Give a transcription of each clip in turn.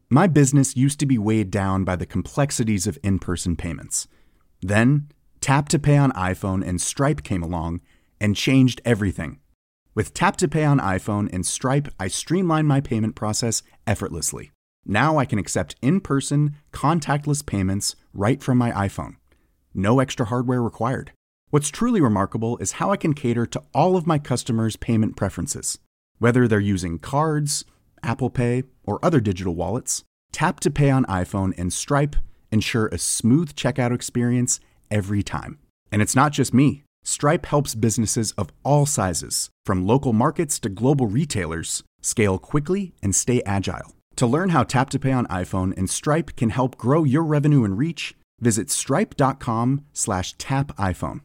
My business used to be weighed down by the complexities of in-person payments. Then, Tap to Pay on iPhone and Stripe came along and changed everything. With Tap to Pay on iPhone and Stripe, I streamlined my payment process effortlessly. Now I can accept in-person, contactless payments right from my iPhone. No extra hardware required. What's truly remarkable is how I can cater to all of my customers' payment preferences. Whether they're using cards, Apple Pay, or other digital wallets, Tap to Pay on iPhone and Stripe ensure a smooth checkout experience every time. And it's not just me. Stripe helps businesses of all sizes, from local markets to global retailers, scale quickly and stay agile. To learn how Tap to Pay on iPhone and Stripe can help grow your revenue and reach, visit stripe.com/tapiphone.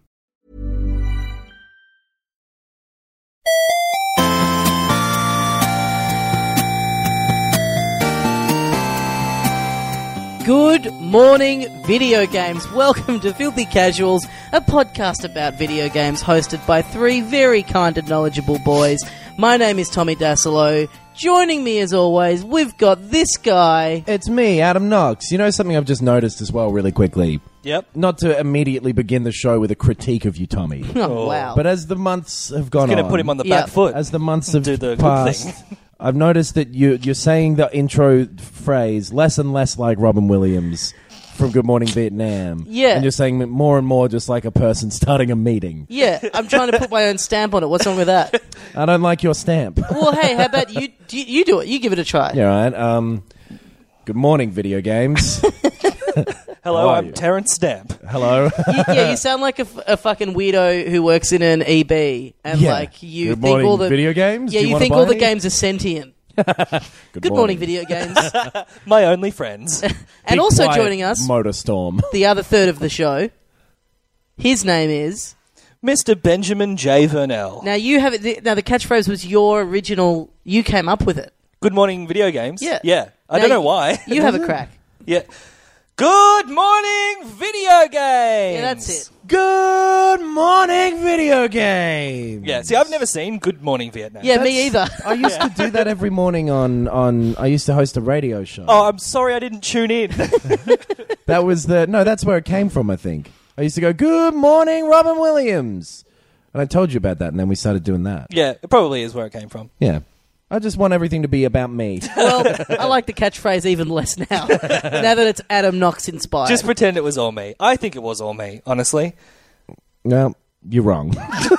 Good morning, video games. Welcome to Filthy Casuals, a podcast about video games hosted by three very kind and knowledgeable boys. My name is Tommy Dasilo. Joining me as always, we've got this guy. It's me, Adam Knox. You know something I've just noticed as well really quickly? Yep. Not to immediately begin the show with a critique of you, Tommy. Oh, wow. But as the months have gone on... Going to put him on the back foot. As the months have do the passed, good thing. I've noticed that you're saying the intro phrase less and less like Robin Williams from Good Morning Vietnam. Yeah. And you're saying it more and more just like a person starting a meeting. Yeah, I'm trying to put my own stamp on it. What's wrong with that? I don't like your stamp. Well, hey, how about you do it? You give it a try. Yeah, right. Good morning, video games. Hello, How are I'm you? Terrence Stamp. Hello. You sound like a fucking weirdo who works in an EB, and like you Good think morning, all the video games. Yeah, Do you wanna think buy all the any? games are sentient. Good morning, video games. My only friends. And Be also quiet, joining us, Motorstorm. the other third of the show. His name is. Mr. Benjamin J. Vernell. Now you have it. Now the catchphrase was your original. You came up with it. Good morning, video games. Yeah. Yeah. I Now don't know why. You have a crack. Yeah. Good morning, video games. Yeah, that's it. Good morning, video game. Yeah. See, I've never seen Good Morning Vietnam. Yeah, me either. I used to do that every morning on. I used to host a radio show. Oh, I'm sorry I didn't tune in. That was that's where it came from. I think I used to go, "Good morning, Robin Williams," and I told you about that, and then we started doing that. Yeah, it probably is where it came from. Yeah, I just want everything to be about me. Well, I like the catchphrase even less now. Now that it's Adam Knox inspired. Just pretend it was all me. I think it was all me, honestly. No, you're wrong.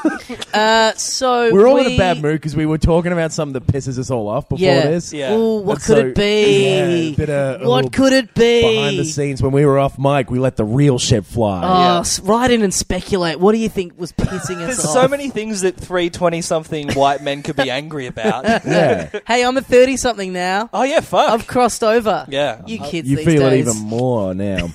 So We're all in a bad mood because we were talking about something that pisses us all off before this. Yeah. Ooh, what And could so- it be? Yeah, a bit of- What could it be? Behind the scenes, when we were off mic, we let the real shit fly. Oh, write in and speculate. What do you think was pissing us There's off? so many things that 320-something white men could be angry about. Yeah. Hey, I'm a 30-something now. Oh, yeah, fuck. I've crossed over. Yeah. You kids You these feel days. it even more now.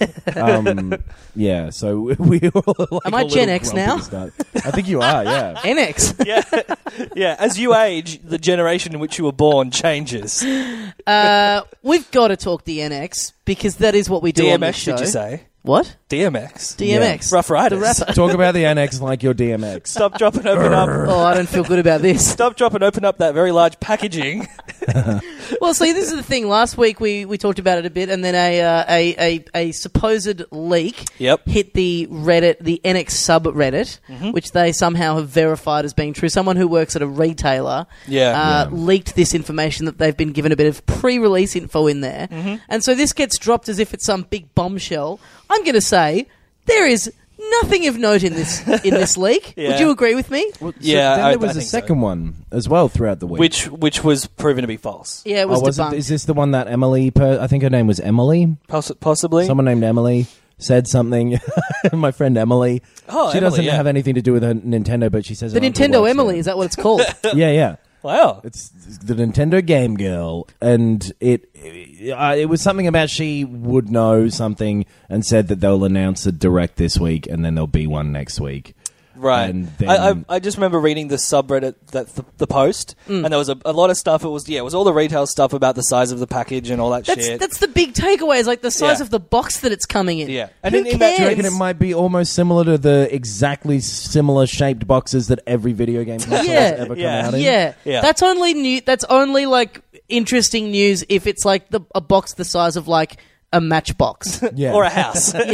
Yeah, so we all like Am I a little Gen X grumpy now? to start. I think you are, yeah. NX. Yeah, yeah. As you age, the generation in which you were born changes. We've got to talk the NX because that is what we do on this DMX, show. did you say? What? DMX. DMX. Rough Riders. The rapper. Talk about the NX like your DMX. Stop, drop, and open up. Oh, I don't feel good about this. Stop, drop, and open up that very large packaging. Well, see, this is the thing. Last week we talked about it a bit, and then a supposed leak Yep. hit the Reddit, the NX subreddit, which they somehow have verified as being true. Someone who works at a retailer leaked this information that they've been given a bit of pre-release info in there, and so this gets dropped as if it's some big bombshell. I'm going to say there is nothing of note in this leak. Yeah. Would you agree with me? Yeah, then I there was a think so. second one as well throughout the week. Which was proven to be false. Yeah, it was was debunked. it? Is this the one that Emily? I think her name was Emily. Possibly. Someone named Emily said something. My friend Emily. Oh, she Emily, doesn't yeah. have anything to do with her Nintendo, but she says the it on her Nintendo website. Emily, is that what it's called? Yeah. Wow. It's the Nintendo Game Girl, and it was something about she would know something and said that they'll announce a direct this week and then there'll be one next week. Right. And then- I just remember reading the subreddit, the post, and there was a lot of stuff. It was all the retail stuff about the size of the package and all that shit. That's the big takeaway, is like the size Yeah. of the box that it's coming in. Yeah. And Who in that- Do you cares? reckon it might be almost similar to the exactly similar shaped boxes that every video game console has ever come out in? Yeah. Yeah. That's only new. That's only like interesting news if it's like a box the size of like a matchbox. Yeah. Or a house. the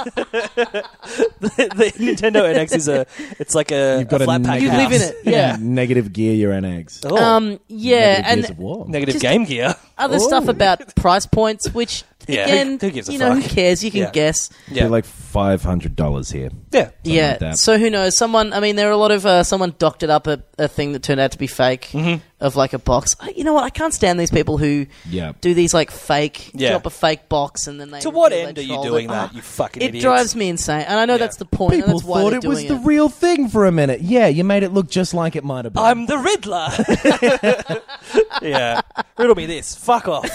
Nintendo NX it's like a flat pack You house. live in it, yeah. Negative gear your NX. Oh, Yeah, Negative Gears and of War. negative just- Game Gear. other stuff about price points, which Yeah, again, who gives a you know, who fuck? cares? You can Yeah. guess. Yeah. Be like $500 here. Yeah. Yeah. like that. So who knows? There are a lot of someone doctored up a thing that turned out to be fake of like a box. You know what? I can't stand these people who Yeah. do these like fake, Yeah. drop a fake box and then they. To what reveal end they are you trolled doing it. that, you fucking It idiots? drives me insane, and I know that's the point. People and that's why thought they're it was doing the real thing for a minute. Yeah, you made it look just like it might have been. I'm the Riddler. Yeah. Riddle me this. Fuck off.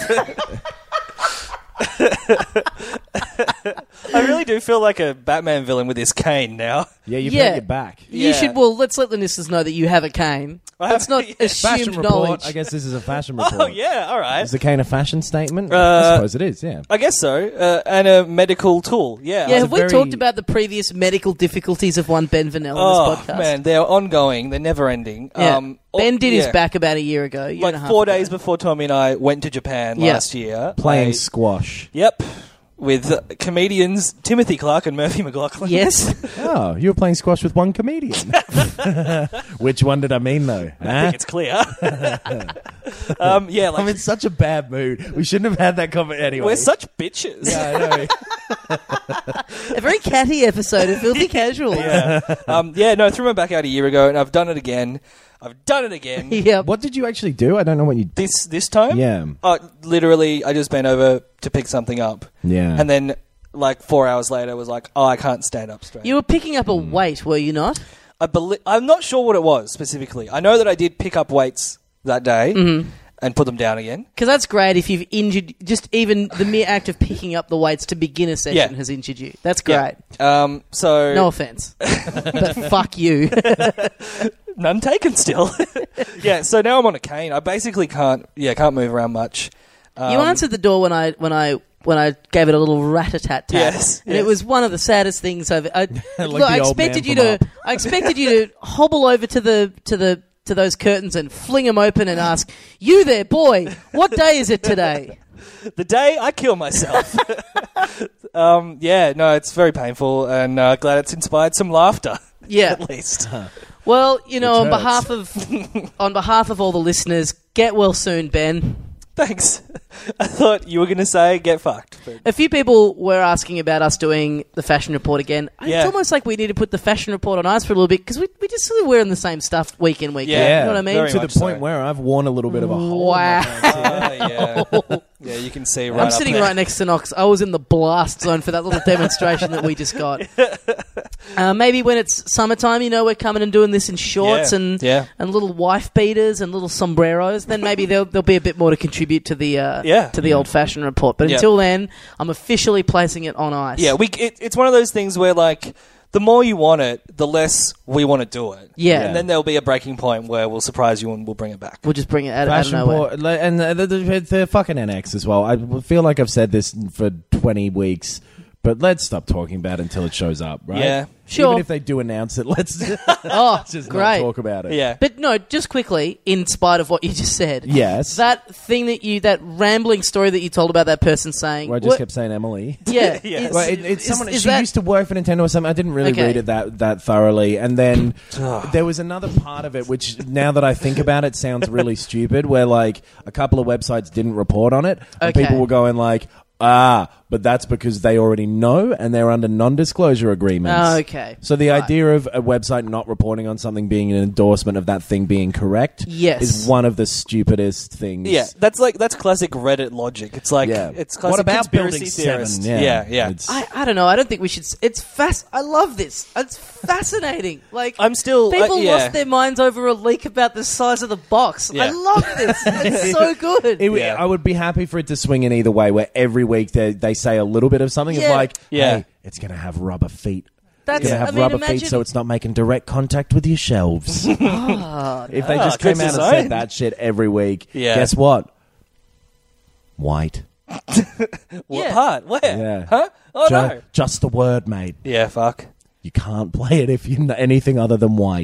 I really do feel like a Batman villain with this cane now. Yeah, you've Yeah. had your back. You Yeah. should. Well, let's let the listeners know that you have a cane. That's not Yeah. Fashion assumed report. knowledge. I guess this is a fashion report. Oh, yeah, all right. Is the cane a fashion statement? I Uh, suppose it is, yeah. I guess so. And a medical tool. Yeah. Yeah, a have we very- talked about the previous medical difficulties of one Ben Vanel Oh, in this podcast? man, they're ongoing. They're never ending. Yeah. Ben did his yeah. back about a year ago. Like 4 days before Tommy and I went to Japan Yeah. last year. Playing squash. Yep. With comedians Timothy Clark and Murphy McLaughlin. Yes. Oh, you were playing squash with one comedian. Which one did I mean, though? I think it's clear. Yeah, like I'm in such a bad mood. We shouldn't have had that comment anyway. we're such bitches. Yeah, I know. A very catty episode of Filthy Casual. Yeah, no, I threw my back out a year ago, and I've done it again. Yep. What did you actually do? I don't know what you did. This time? Yeah. Literally, I just bent over to pick something up. Yeah. And then, like, 4 hours later, was like, oh, I can't stand up straight. You were picking up a weight, were you not? I'm not sure what it was specifically. I know that I did pick up weights that day and put them down again. Because that's great if you've injured, just even the mere act of picking up the weights to begin a session Yeah. has injured you. That's great. Yeah. So No offense. But fuck you. none taken still. Yeah. So now I'm on a cane. I basically can't move around much. You answered the door when I gave it a little rat-a-tat tap. Yes, And yes. it was one of the saddest things I've... Like look, the old man from Up. I expected you to hobble over to those curtains and fling them open and ask, "You there, boy? What day is it today?" The day I kill myself. Yeah. No, it's very painful, and glad it's inspired some laughter. Yeah. At least. Well, you know, Which on behalf of all the listeners, get well soon, Ben. Thanks. I thought you were going to say get fucked. But A few people were asking about us doing the fashion report again. Yeah. It's almost like we need to put the fashion report on ice for a little bit because we just sort of wearing the same stuff week in, week out. Yeah, You know what I mean? very to the much point so. where I've worn a little bit of a hole. Wow. yeah. Yeah, you can see right I'm up sitting there. right next to Knox. I was in the blast zone for that little demonstration that we just got. Maybe when it's summertime, you know, we're coming and doing this in shorts Yeah. and little wife beaters and little sombreros. Then maybe there'll be a bit more to contribute to the old fashioned report. But Yeah. until then, I'm officially placing it on ice. Yeah, it's one of those things where, like, the more you want it, the less we want to do it. Yeah. And then there'll be a breaking point where we'll surprise you and we'll bring it back. We'll just bring it out of Fashion nowhere. and the fucking NX as well. I feel like I've said this for 20 weeks, but let's stop talking about it until it shows up, right? Yeah. Sure. Even if they do announce it, let's Oh, just great. not talk about it. Yeah. But no, just quickly, in spite of what you just said. Yes. That thing that rambling story that you told about that person saying. Where I just what- kept saying Emily. Yeah. Yes. Well, it's someone. is She that- used to work for Nintendo or something. I didn't really Okay. read it that thoroughly, and then there was another part of it which, now that I think about it, sounds really stupid. Where like a couple of websites didn't report on it, and Okay. people were going like, but that's because they already know and they're under non-disclosure agreements. Oh, okay. So the Right. idea of a website not reporting on something being an endorsement of that thing being correct, Yes. is one of the stupidest things. Yeah, that's classic Reddit logic. It's like, Yeah. it's classic What about conspiracy Building theorist. 7? Yeah. It's- I don't know. I don't think we should. It's I love this. It's fascinating. Like I'm still... people yeah. lost their minds over a leak about the size of the box. Yeah. I love this. It's so good. Yeah. I would be happy for it to swing in either way, where every week they say a little bit of something of Yeah. like, Yeah. hey, it's going to have rubber feet. That's It's going to have I mean, rubber imagine, feet so it's not making direct contact with your shelves. If they just good came out and design. said that shit every week, Yeah. guess what? White. What Yeah. part? Where? Yeah. Huh? Oh, Ju- no. Just the word, mate. Yeah, fuck. You can't play it if you know anything other than white.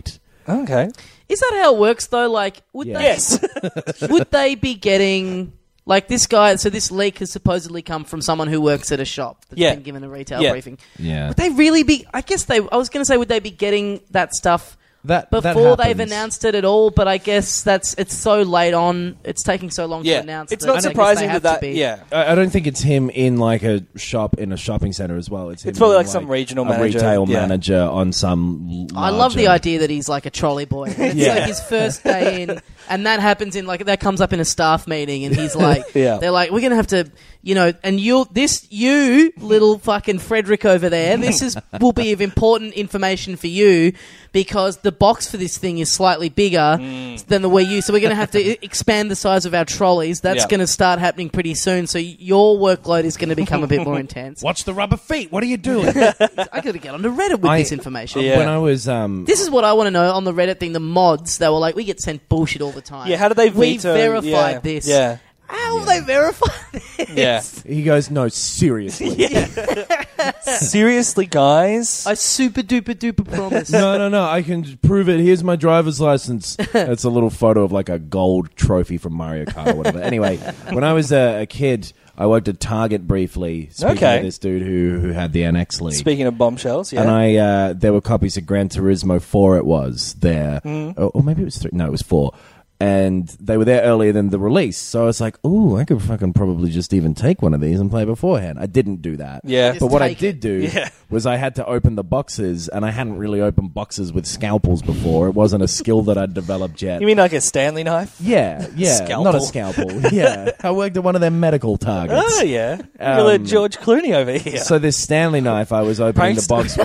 Okay. Is that how it works, though? Like, would they... Yes. Would they be getting... Like, this guy... So this leak has supposedly come from someone who works at a shop that's been given a retail briefing. Yeah. Would they really be... I was going to say, would they be getting that stuff... Before they've announced it at all, but I guess it's so late on. It's taking so long to announce. It's not surprising that. Yeah, I don't think it's him in like a shop in a shopping center as well. It's probably like some regional manager, retail manager on some. I love the idea that he's like a trolley boy. It's like his first day in, and that happens in like that comes up in a staff meeting, and he's like, they're like, we're gonna have to. And you little fucking Frederick over there, will be of important information for you because the box for this thing is slightly bigger than the Wii U, so we're going to have to expand the size of our trolleys. That's going to start happening pretty soon, so your workload is going to become a bit more intense. Watch the rubber feet. What are you doing? I got to get onto Reddit with this information. Yeah. When I was... This is what I want to know on the Reddit thing. The mods, they were like, we get sent bullshit all the time. Yeah, how do they veto? We verified this. Yeah. How will they verify this? Yeah. He goes, no, seriously. Seriously, guys? I super duper duper promise. No, I can prove it. Here's my driver's license. It's a little photo of like a gold trophy from Mario Kart or whatever. Anyway, when I was a kid, I worked at Target briefly. Speaking of this dude who had the NX League. Speaking of bombshells, yeah. And there were copies of Gran Turismo 4 it was there. Or maybe it was 3. No, it was 4. And they were there earlier than the release. So I was like, ooh, I could fucking probably just even take one of these and play beforehand. I didn't do that. Yeah. But what I did do was I had to open the boxes, and I hadn't really opened boxes with scalpels before. It wasn't a skill that I'd developed yet. You mean like a Stanley knife? Yeah. Scalpel. Not a scalpel. Yeah. I worked at one of their medical targets. Oh, yeah. You're like George Clooney over here. So this Stanley knife I was opening the box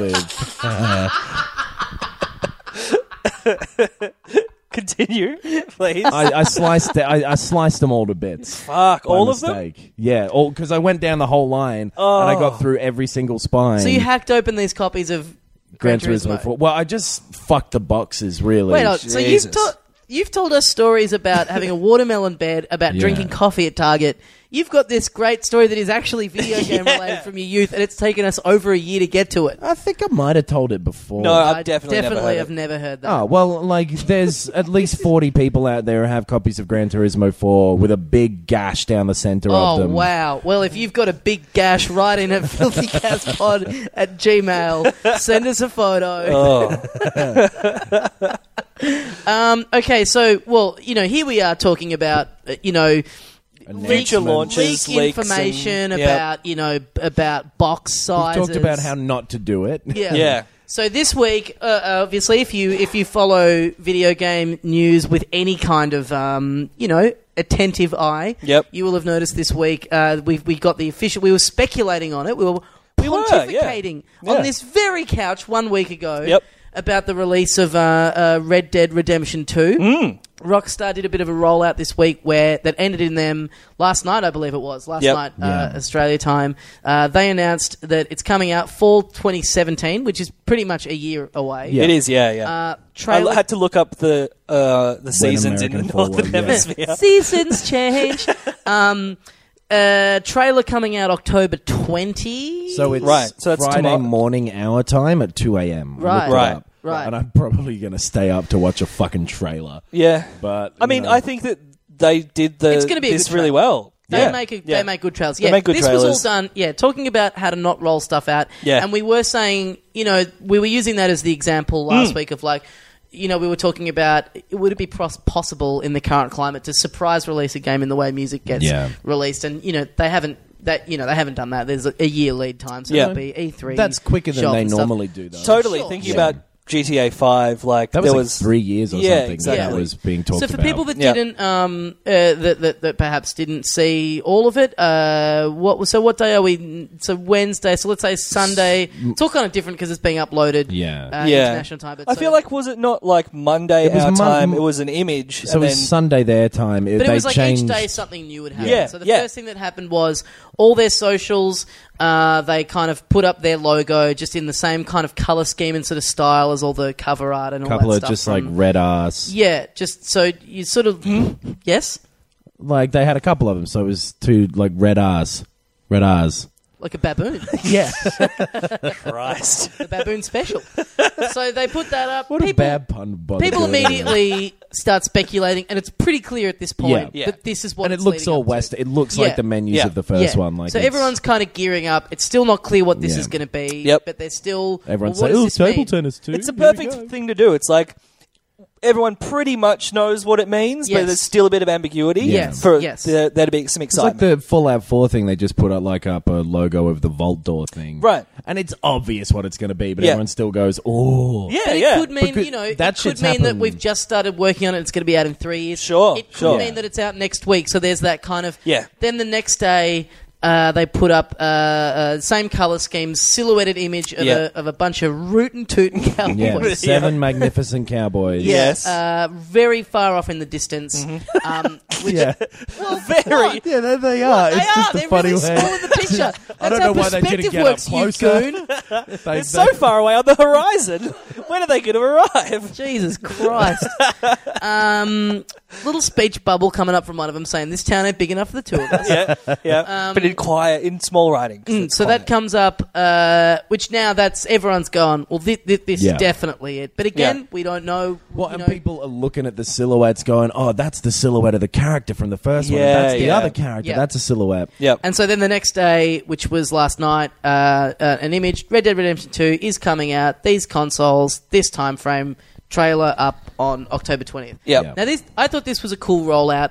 with... Continue, please. I sliced them all to bits. Fuck, all of them? Yeah, because I went down the whole line and I got through every single spine. So you hacked open these copies of Gran Turismo 4. Well, I just fucked the boxes, really. Wait, so you've told us stories about having a watermelon bed, about drinking coffee at Target. You've got this great story that is actually video game related from your youth, and it's taken us over a year to get to it. I think I might have told it before. No, I've definitely have never heard that. Oh, well, like, there's at least 40 people out there who have copies of Gran Turismo 4 with a big gash down the center of them. Oh, wow. Well, if you've got a big gash, write in at filthycastpod at Gmail. Send us a photo. Okay, so, well, here we are talking about, future launches, leak information about box sizes. We've talked about how not to do it. Yeah. So this week, obviously, if you follow video game news with any kind of attentive eye, you will have noticed this week we got the official. We were speculating on it. We were pontificating on this very couch 1 week ago about the release of Red Dead Redemption 2. Rockstar did a bit of a rollout this week that ended in them last night, I believe it was. Last night, Australia time. They announced that it's coming out fall 2017, which is pretty much a year away. Yeah. It is, I had to look up the seasons in the Northern Hemisphere. Seasons change. Trailer coming out October 20. So it's Friday morning our time at 2 a.m. Right. And I'm probably going to stay up to watch a fucking trailer. Yeah. But I mean, I think that they did this really well. They make good trailers. They make good trailers. Was all done, talking about how to not roll stuff out. Yeah. And we were saying, we were using that as the example last week of like, we were talking about, would it be possible in the current climate to surprise release a game in the way music gets released? And, they haven't done that. There's a year lead time, so it'll be E3. That's quicker than they normally do, though. Totally. Thinking about GTA 5, that was 3 years or something that was being talked about. So for people that didn't, that perhaps didn't see all of it, what day are we? So Wednesday. So let's say Sunday. It's all kind of different because it's being uploaded. International time. But I feel like was it not like Monday our time? It was an image. So it was Sunday their time. But it was like each day something new would happen. Yeah. So the first thing that happened was all their socials. They kind of put up their logo just in the same kind of colour scheme and sort of style as all the cover art and all that stuff. A couple of just like red ass. Yeah, just so you sort of... Yes? Like they had a couple of them, so it was two like red R's. like a baboon. Yeah. Christ. The baboon special. So they put that up. What a bad pun. By the People doing. immediately start speculating, and it's pretty clear at this point Yeah. that this is what And it it's looks leading all up to. West. It looks Yeah. like the menus Yeah. of the first one. Like so it's- everyone's kind of gearing up. It's still not clear what this Yeah. is going to be. Yep. But they're still. Everyone's well, like, what "Oh, does this table mean? tennis too." It's a Here we perfect go. thing to do. It's like everyone pretty much knows what it means, Yes. but there's still a bit of ambiguity Yes. for Yes. there to be some It's like excitement. the Fallout 4 thing. They just put up up a logo of the vault door thing, Right. And it's obvious what it's going to be, but Yeah. everyone still goes, "Oh, yeah, But it yeah. could mean, Because it that could shit's mean that happened. we've just started working on it. It's going to be out in 3 years. Sure, It could sure. mean that it's out next week. So there's that kind of. Yeah. Then the next day, they put up same color scheme, silhouetted image of, Yeah. of a bunch of rootin' tootin' cowboys. yeah, 7 magnificent cowboys." Yes. Very far off in the distance. Which, Yeah. well, Very. what? Yeah, there they are. They It's are. just a They're funny really way. small in the picture. That's I don't how know why they didn't perspective get up works, closer. you goon. It's so far away on the horizon. When are they going to arrive? Jesus Christ. Little speech bubble coming up from one of them saying, this town ain't big enough for the two of us. Yeah. But in small writing. So that comes up, which now everyone's gone, well, this is Yeah. definitely it. But again, Yeah. we don't know. Well, you and know, people are looking at the silhouettes going, "Oh, that's the silhouette of the character from the first one. Yeah, That's the yeah. other character. Yeah. That's a silhouette." Yep. And so then the next day, which was last night, an image, Red Dead Redemption 2 is coming out, these consoles, this time frame, trailer up on October 20th. Yep. Yeah. Now, I thought this was a cool rollout.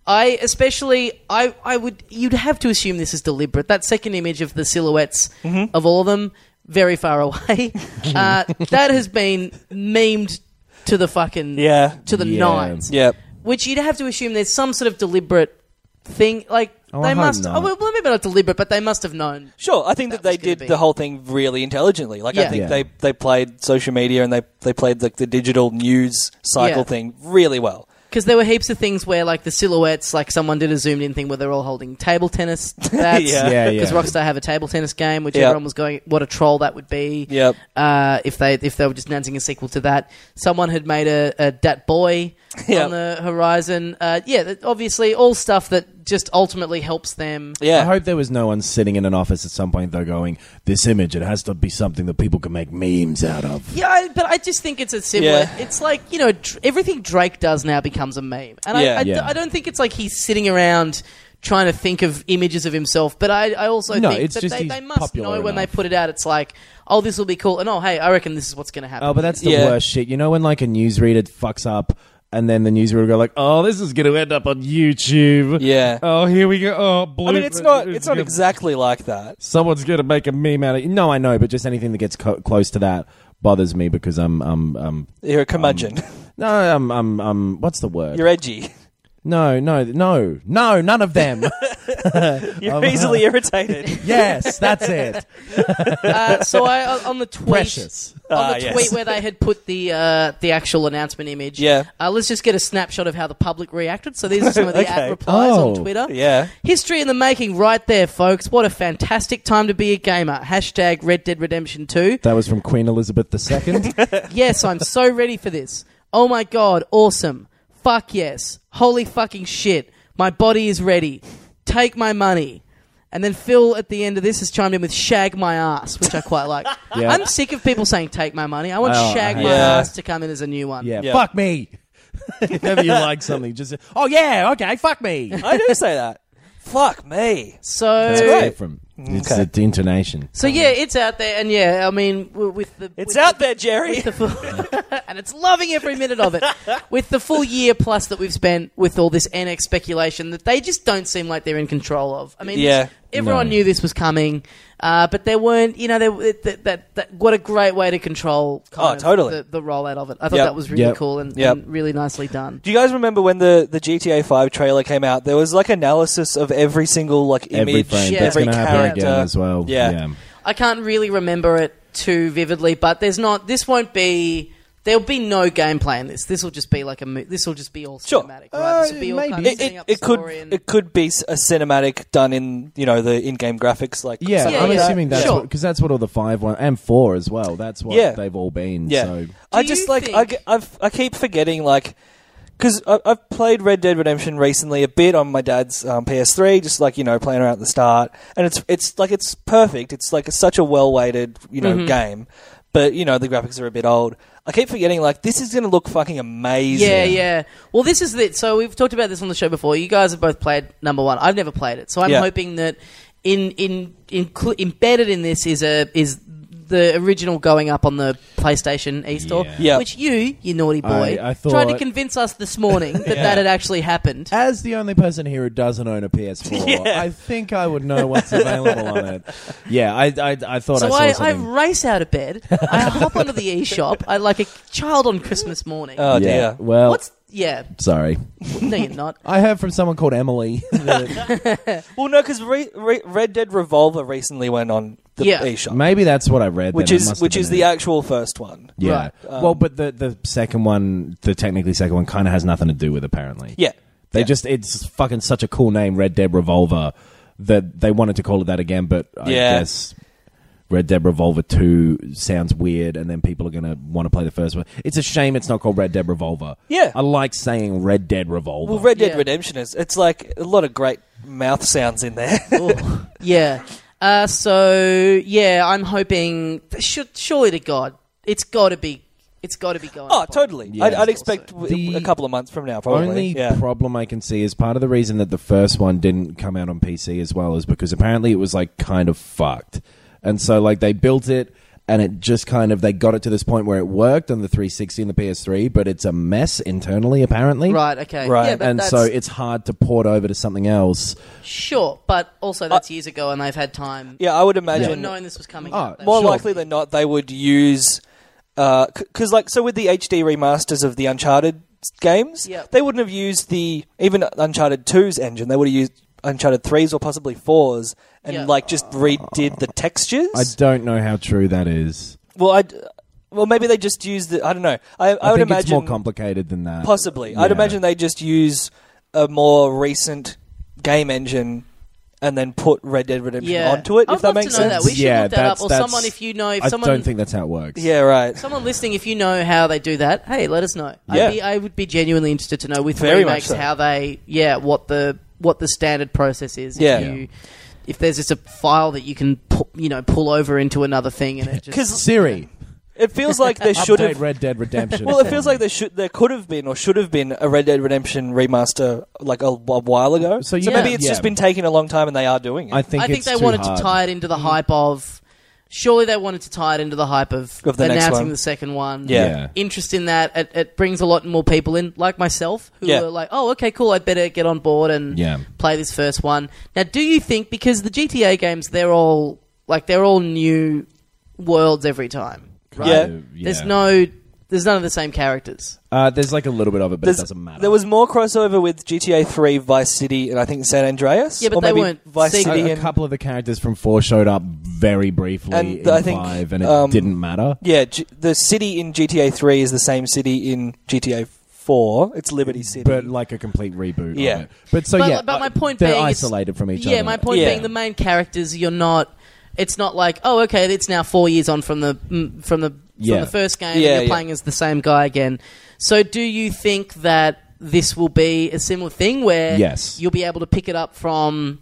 You'd have to assume this is deliberate. That second image of the silhouettes of all of them, very far away. That has been memed to the fucking, to the Yeah. nines. Yep. Which you'd have to assume there's some sort of deliberate thing, like, Oh, they I hope must, not. well, maybe not deliberate, but they must have known. Sure, I think that That they was gonna did be- the whole thing really intelligently. Like, I Yeah. think Yeah. they played social media and they played the digital news cycle Yeah. thing really well. Because there were heaps of things where, like, the silhouettes, like, someone did a zoomed-in thing where they're all holding table tennis bats. Yeah. Yeah, Because yeah. Rockstar have a table tennis game, which Yep. everyone was going, what a troll that would be. Yep. If they were just announcing a sequel to that. Someone had made a Dat Boy Yep. on the horizon. Obviously, all stuff that just ultimately helps them. Yeah. I hope there was no one sitting in an office at some point though going, "This image, it has to be something that people can make memes out of." Yeah, but I just think it's a similar. Yeah. It's like, everything Drake does now becomes a meme, and Yeah. Yeah. I don't think it's like he's sitting around trying to think of images of himself. But I also No, think it's that just they he's must popular know when they enough. put it out. It's like, oh, this will be cool, and oh, hey, I reckon this is what's going to happen. Oh, but that's the Yeah. worst shit. You know when like a newsreader fucks up and then the newsreader will go like, "Oh, this is going to end up on YouTube." Yeah. Oh, here we go. Oh, blue. I mean, it's not exactly like that. Someone's going to make a meme out of it. No, I know, but just anything that gets close to that bothers me because You're a curmudgeon. no, what's the word? You're edgy. No, none of them. You're easily irritated. Yes, that's it. So on the tweet, Precious. on the yes. tweet where they had put the actual announcement image. Yeah. Let's just get a snapshot of how the public reacted. So these are some of the Okay. at replies Oh. on Twitter. Yeah. History in the making right there, folks. What a fantastic time to be a gamer. Hashtag Red Dead Redemption 2. That was from Queen Elizabeth II. Yes, I'm so ready for this. Oh my god, awesome. Fuck yes. Holy fucking shit. My body is ready. Take my money. And then Phil at the end of this has chimed in with shag my ass, which I quite like. Yeah. I'm sick of people saying take my money. I want Oh, shag I my hate that. ass to come in as a new one. Yeah, Yeah. fuck me. If ever you like something, just say, "Oh yeah, okay, fuck me." I do say that. Fuck me. So That's great. different. It's Okay. the intonation. So yeah, it's out there, and yeah, I mean, with the It's with out the, there, Jerry. with the full, and it's loving every minute of it. With the full year plus that we've spent with all this NX speculation that they just don't seem like they're in control of. I mean, Yeah. everyone No. knew this was coming, but there weren't. What a great way to control. Kind of totally. the rollout of it. I thought Yep. that was really Yep. cool and Yep. really nicely done. Do you guys remember when the GTA 5 trailer came out? There was like analysis of every single like Every image, frame. Yeah. That's every going to happen character. again as well. Yeah. I can't really remember it too vividly, but there's not. This won't be. There'll be no gameplay in this. This will just be like this will just be all Sure. cinematic, right? This will be all maybe. kind of setting up the It could story and it could be a cinematic done in the in-game graphics like Yeah, something I'm like that. assuming that's Sure. because that's what all the 5 one and 4 as well. That's what Yeah. they've all been. Yeah. So I Do just you like think- I keep forgetting like because I've played Red Dead Redemption recently a bit on my dad's PS3, just like, playing around at the start, and it's perfect. It's like such a well-weighted, game, but the graphics are a bit old. I keep forgetting, this is going to look fucking amazing. Yeah. Well, this is it. So we've talked about this on the show before. You guys have both played number one. I've never played it, so I'm hoping that embedded in this is the original going up on the PlayStation eStore, which you naughty boy, I thought, tried to convince us this morning that had actually happened. As the only person here who doesn't own a PS4, I think I would know what's available on it. Yeah, I thought so I saw something. I race out of bed, I hop onto the eShop, I like a child on Christmas morning. Oh, dear. Well, sorry. No, you're not. I heard from someone called Emily. Well, no, because Red Dead Revolver recently went on the eShop. Maybe that's what I read. Which is the actual first one. Yeah. Right. But the second one, the technically second one, kind of has nothing to do with, apparently. Yeah. It's fucking such a cool name, Red Dead Revolver, that they wanted to call it that again, but I guess Red Dead Revolver 2 sounds weird, and then people are going to want to play the first one. It's a shame it's not called Red Dead Revolver. Yeah. I like saying Red Dead Revolver. Well, Red Dead Redemption it's like a lot of great mouth sounds in there. Yeah. I'm hoping, surely to God, it's got to be going. Oh, totally. Yeah. I'd expect a couple of months from now, probably. Only problem I can see is part of the reason that the first one didn't come out on PC as well is because apparently it was kind of fucked. And so they built it and it just they got it to this point where it worked on the 360 and the PS3, but it's a mess internally apparently. Right, okay. Right. Yeah, so it's hard to port over to something else. Sure, but also that's years ago and they've had time. Yeah, I would imagine. Knowing this was coming out. More likely than not, they would use... Because with the HD remasters of the Uncharted games, they wouldn't have used even Uncharted 2's engine. They would have used Uncharted 3's or possibly 4's and just redid the textures. I don't know how true that is. Well, maybe they just use I don't know. I would think imagine it's more complicated than that. Possibly, Yeah. I'd imagine they just use a more recent game engine and then put Red Dead Redemption onto it. If that makes sense. That. We should look that up, or someone if you know. I don't think that's how it works. Yeah, right. Someone listening, if you know how they do that, hey, let us know. Yeah. I would be genuinely interested to know with Very remakes much so. how they, what the standard process is. Yeah. If there's just a file that you can pull over into another thing and it just... Because Siri. It feels like there should have Red Dead Redemption. Well, it feels like there could have been or should have been a Red Dead Redemption remaster a while ago. So maybe it's just been taking a long time and they are doing it. I think they wanted to tie it into the hype of... Surely they wanted to tie it into the hype of the announcing the second one. Yeah. Interest in that. It brings a lot more people in, like myself, who are like, oh, okay, cool, I'd better get on board and play this first one. Now, do you think, because the GTA games, they're all new worlds every time, right? Yeah. There's none of the same characters. There's a little bit of it, but it doesn't matter. There was more crossover with GTA 3, Vice City, and I think San Andreas. Yeah, but they weren't Vice City. A couple of the characters from 4 showed up very briefly in 5, and it didn't matter. Yeah, the city in GTA 3 is the same city in GTA 4. It's Liberty City. But a complete reboot of it. But my point they're being... isolated from each other. Yeah, my point being the main characters, you're not... It's not like, oh, okay, it's now 4 years on from the first game, and you're playing as the same guy again. So do you think that this will be a similar thing where you'll be able to pick it up from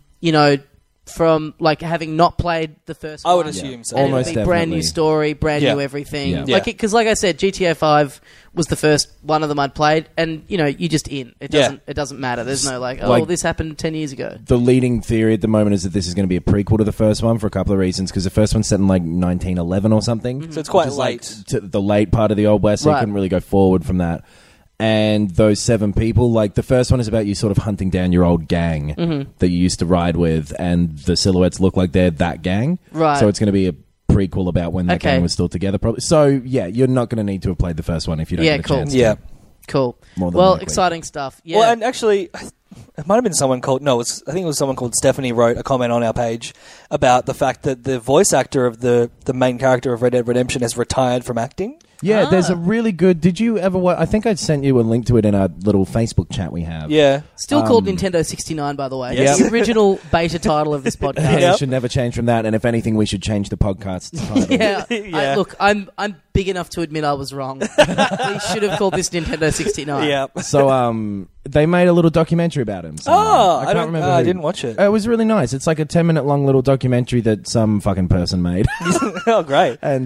having not played the first one? I would assume so. Almost it'll be brand new story, brand new everything. Yeah. Because like I said, GTA 5 was the first one of them I'd played, and you just in. It doesn't matter. There's no this happened 10 years ago. The leading theory at the moment is that this is going to be a prequel to the first one for a couple of reasons, because the first one's set in 1911 or something. So it's quite late. To the late part of the Old West, so you couldn't really go forward from that. And those 7 people, the first one is about you sort of hunting down your old gang that you used to ride with, and the silhouettes look like they're that gang. Right. So it's going to be a prequel about when that gang was still together, probably. So, you're not going to need to have played the first one if you don't get a chance. Yeah. Cool. More than well, likely. exciting stuff. Yeah. Well, and actually, it might have been someone called I think it was someone called Stephanie wrote a comment on our page about the fact that the voice actor of the main character of Red Dead Redemption has retired from acting. Yeah, there's a really good... Did you ever watch... I think I sent you a link to it in our little Facebook chat we have. Yeah. Still called Nintendo 69, by the way. Yes. The original beta title of this podcast. Yeah, we should never change from that, and if anything, we should change the podcast title. Yeah. Look, I'm big enough to admit I was wrong. We should have called this Nintendo 69. Yeah. So, they made a little documentary about him. I can't remember. I didn't watch it. It was really nice. It's like a 10-minute long little documentary that some fucking person made. Oh, great. And,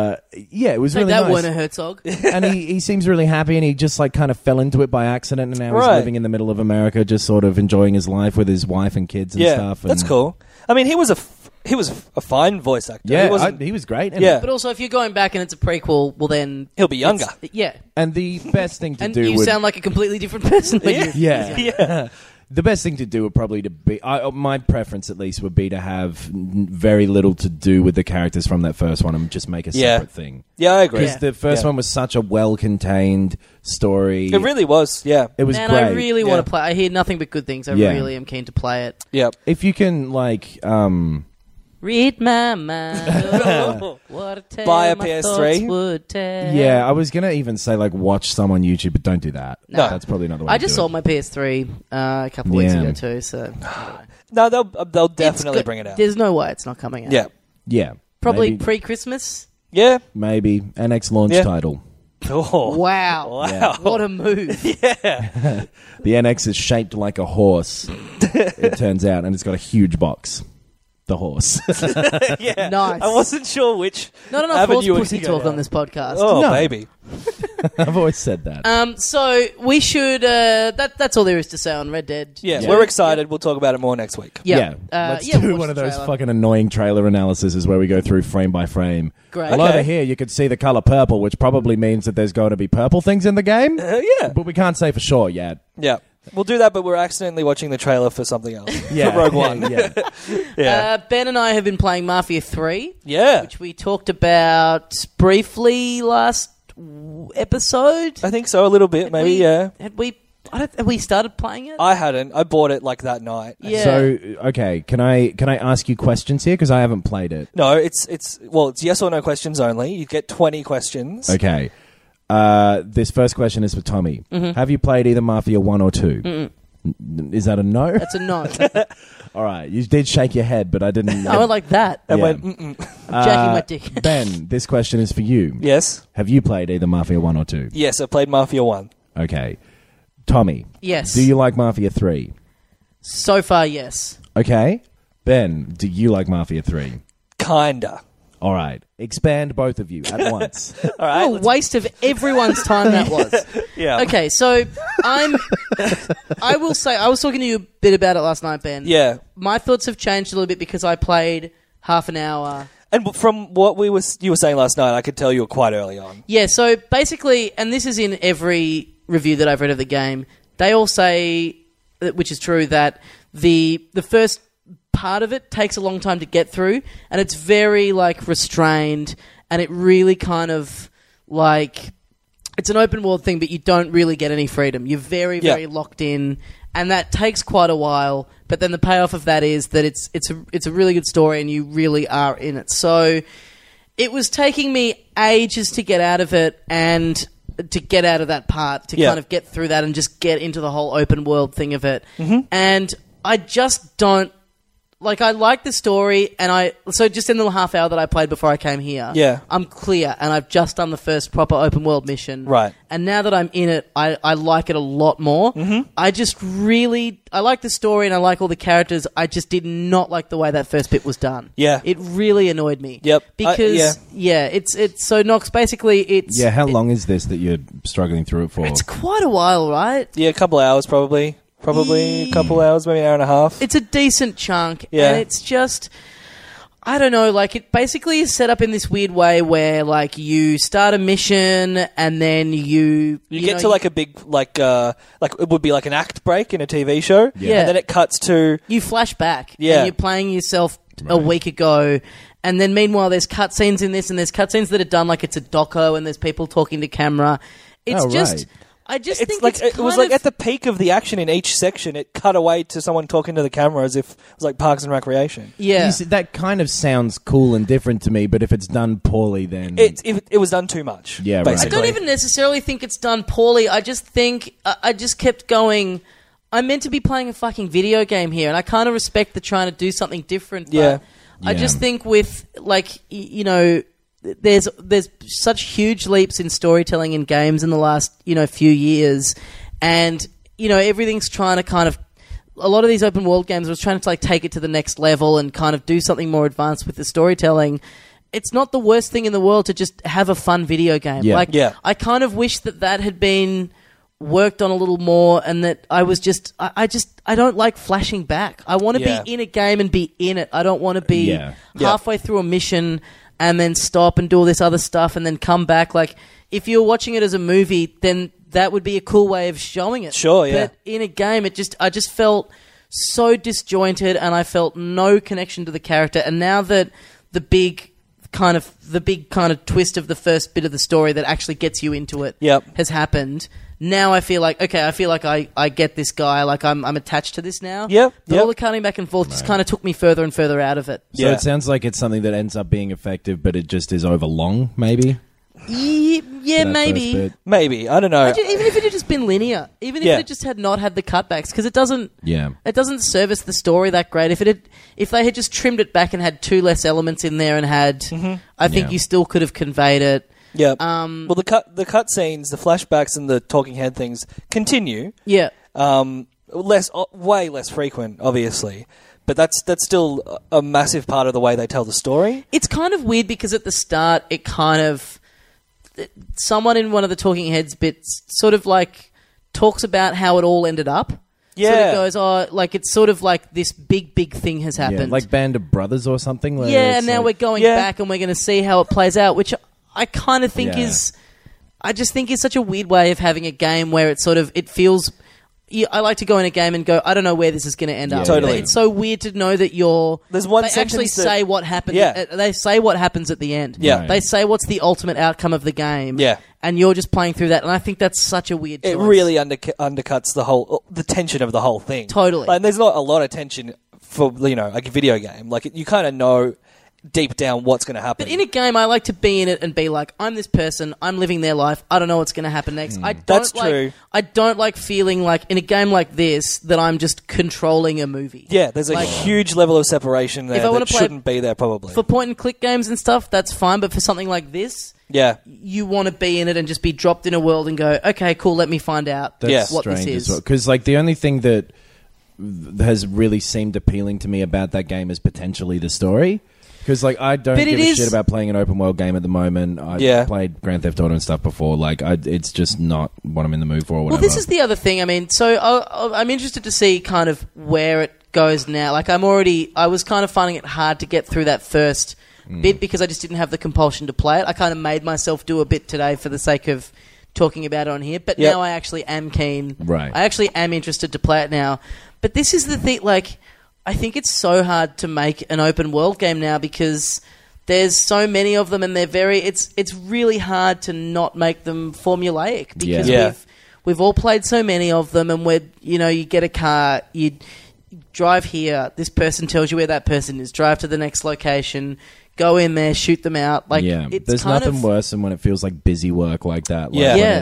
it was really that nice. Werner Herzog. And he seems really happy, and he just like kind of fell into it by accident, and now he's living in the middle of America, just sort of enjoying his life with his wife and kids and stuff. And that's cool. I mean, he was a fine voice actor. Yeah, he was great. Yeah. But also, if you're going back and it's a prequel, well then... He'll be younger. Yeah. And the best thing to and do you sound like a completely different person when you... Yeah. The best thing to do would probably to be... my preference, at least, would be to have very little to do with the characters from that first one and just make a separate thing. Yeah, I agree. Because the first one was such a well-contained story. It really was, yeah. It was Man, great. I really want to play... I hear nothing but good things. I really am keen to play it. Yeah. If you can, like... Read my mind. What a tale Buy a my PS3. thoughts would tell. Yeah, I was going to even say, like, watch some on YouTube, but don't do that. No. That's probably not the way I to just do sold it. my PS3 a couple of weeks ago too, so... No, they'll definitely bring it out. There's no way it's not coming out. Yeah. Yeah. Probably maybe, pre-Christmas. Yeah. maybe. NX launch title. Oh. Wow. Yeah. What a move. Yeah. The NX is shaped like a horse, it turns out, and it's got a huge box. The horse. Yeah. Nice. I wasn't sure which Not enough horse avenue pussy to go talk down. on this podcast. Oh, No. baby. I've always said that. So we should... that's all there is to say on Red Dead. Yeah, we're excited. We'll talk about it more next week. Yeah. Let's watch do one the of those trailer. fucking annoying trailer analyses where we go through frame by frame. Great. Well, over here you could see the color purple, which probably means that there's going to be purple things in the game. Yeah. But we can't say for sure yet. Yeah. We'll do that, but we're accidentally watching the trailer for something else. Yeah. For Rogue One. Yeah. Yeah. Ben and I have been playing Mafia 3, Yeah. which we talked about briefly last episode. I think so, a little bit, maybe, yeah. Had we started playing it? I hadn't. I bought it like that night. Yeah. So, okay, can I ask you questions here? Because I haven't played it. No, it's yes or no questions only. You get 20 questions. Okay. This first question is for Tommy. Mm-hmm. Have you played either Mafia 1 or 2? Is that a no? That's a no. All right. You did shake your head, but I didn't. I went like that. And Yeah. went, mm-mm. I'm jacking my dick. Ben, this question is for you. Yes. Have you played either Mafia 1 or 2? Yes, I played Mafia 1. Okay. Tommy. Yes. Do you like Mafia 3? So far, yes. Okay. Ben, do you like Mafia 3? Kinda. All right. Expand both of you at once. All right. What a waste of everyone's time that was. Yeah. Okay, so I will say, I was talking to you a bit about it last night, Ben. Yeah. My thoughts have changed a little bit because I played half an hour. And from what you were saying last night, I could tell you were quite early on. Yeah, so basically, and this is in every review that I've read of the game, they all say, which is true, that the first part of it takes a long time to get through, and it's very like restrained, and it really kind of like it's an open world thing, but you don't really get any freedom. You're very locked in, and that takes quite a while. But then the payoff of that is that it's a really good story, and you really are in it. So it was taking me ages to get out of it, and to get out of that part, to kind of get through that and just get into the whole open world thing of it. Mm-hmm. And I just don't... Like, I like the story, and so just in the half hour that I played before I came here, I'm clear, and I've just done the first proper open world mission. Right. And now that I'm in it, I like it a lot more. Mm-hmm. I like the story, and I like all the characters. I just did not like the way that first bit was done. Yeah. It really annoyed me. Yep. Because, it's so Nox, basically, it's... Yeah, how long is this that you're struggling through it for? It's quite a while, right? Yeah, a couple hours probably. Probably a couple hours, maybe an hour and a half. It's a decent chunk, Yeah. and it's just... I don't know, like, it basically is set up in this weird way where, like, you start a mission, and then you get to, like, a big, like it would be like an act break in a TV show. Yeah. And then it cuts to... You flash back, Yeah. and you're playing yourself a week ago, and then meanwhile there's cutscenes in this, and there's cutscenes that are done like it's a doco, and there's people talking to camera. It's Oh, just... right. I just it's think like it's it was like at the peak of the action in each section. It cut away to someone talking to the camera as if it was like Parks and Recreation. Yeah. You see, that kind of sounds cool and different to me, but if it's done poorly, then It was done too much. Yeah, right. basically. I don't even necessarily think it's done poorly. I just think I just kept going. I'm meant to be playing a fucking video game here, and I kind of respect the trying to do something different. But Yeah. I just think with there's such huge leaps in storytelling in games in the last few years, and everything's trying to kind of. A lot of these open world games was trying to take it to the next level and kind of do something more advanced with the storytelling. It's not the worst thing in the world to just have a fun video game. Yeah. I kind of wish that had been worked on a little more, and that I was I don't like flashing back. I want to be in a game and be in it. I don't want to be halfway through a mission and then stop and do all this other stuff and then come back. Like, if you're watching it as a movie, then that would be a cool way of showing it. Sure, yeah. But in a game, I just felt so disjointed, and I felt no connection to the character. And now that the big kind of twist of the first bit of the story that actually gets you into it has happened, now I feel like I get this guy, like I'm attached to this now. But all the cutting back and forth just kind of took me further and further out of it. So it sounds like it's something that ends up being effective, but it just is over long, maybe? Yeah, maybe. Maybe. I don't know. Even if it had just been linear, even if it just had not had the cutbacks, because it doesn't service the story that great. If they had just trimmed it back and had 2 less elements in there and had, I think you still could have conveyed it. Yeah. Well, the cut scenes, the flashbacks, and the talking head things continue. Yeah. Way less frequent, obviously, but that's still a massive part of the way they tell the story. It's kind of weird because at the start, it kind of someone in one of the talking heads bits sort of like talks about how it all ended up. Yeah. Sort of goes, it's sort of like this big thing has happened. Yeah, like Band of Brothers or something. And now we're going back and we're going to see how it plays out, which I kind of think is such a weird way of having a game where it feels. I like to go in a game and go, I don't know where this is going to end up. Totally. It's so weird to know that There's one they actually say what happens. They say what happens at the end. Yeah. They say what's the ultimate outcome of the game. Yeah. And you're just playing through that. And I think that's such a weird choice. It really undercuts the tension of the whole thing. Totally. And there's not a lot of tension for, like a video game. Like, you kind of know deep down what's going to happen. But in a game, I like to be in it and be like, I'm this person, I'm living their life, I don't know what's going to happen next. That's true. I don't like feeling like, in a game like this, that I'm just controlling a movie. Yeah, there's a huge level of separation there that shouldn't be there, probably. For point-and-click games and stuff, that's fine, but for something like this, you want to be in it and just be dropped in a world and go, okay, cool, let me find out what this is. Because, the only thing that has really seemed appealing to me about that game is potentially the story. Because, I don't give a shit about playing an open world game at the moment. I've played Grand Theft Auto and stuff before. It's just not what I'm in the mood for or whatever. Well, this is the other thing. I mean, so I'm interested to see kind of where it goes now. I was kind of finding it hard to get through that first bit because I just didn't have the compulsion to play it. I kind of made myself do a bit today for the sake of talking about it on here. But now I actually am keen. Right. I actually am interested to play it now. But this is the thing, I think it's so hard to make an open world game now because there's so many of them and they're it's really hard to not make them formulaic because we've all played so many of them and you get a car, you drive here, this person tells you where that person is, drive to the next location, go in there, shoot them out. There's nothing worse than when it feels like busy work like that.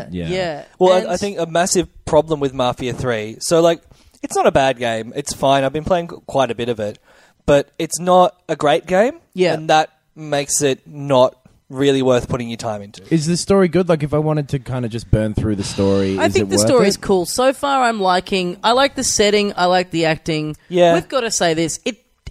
Well, I think a massive problem with Mafia 3, so it's not a bad game. It's fine. I've been playing quite a bit of it. But it's not a great game. Yeah. And that makes it not really worth putting your time into. Is the story good? If I wanted to kind of just burn through the story, I think the story is cool. So far, I like the setting. I like the acting. Yeah. We've got to say this.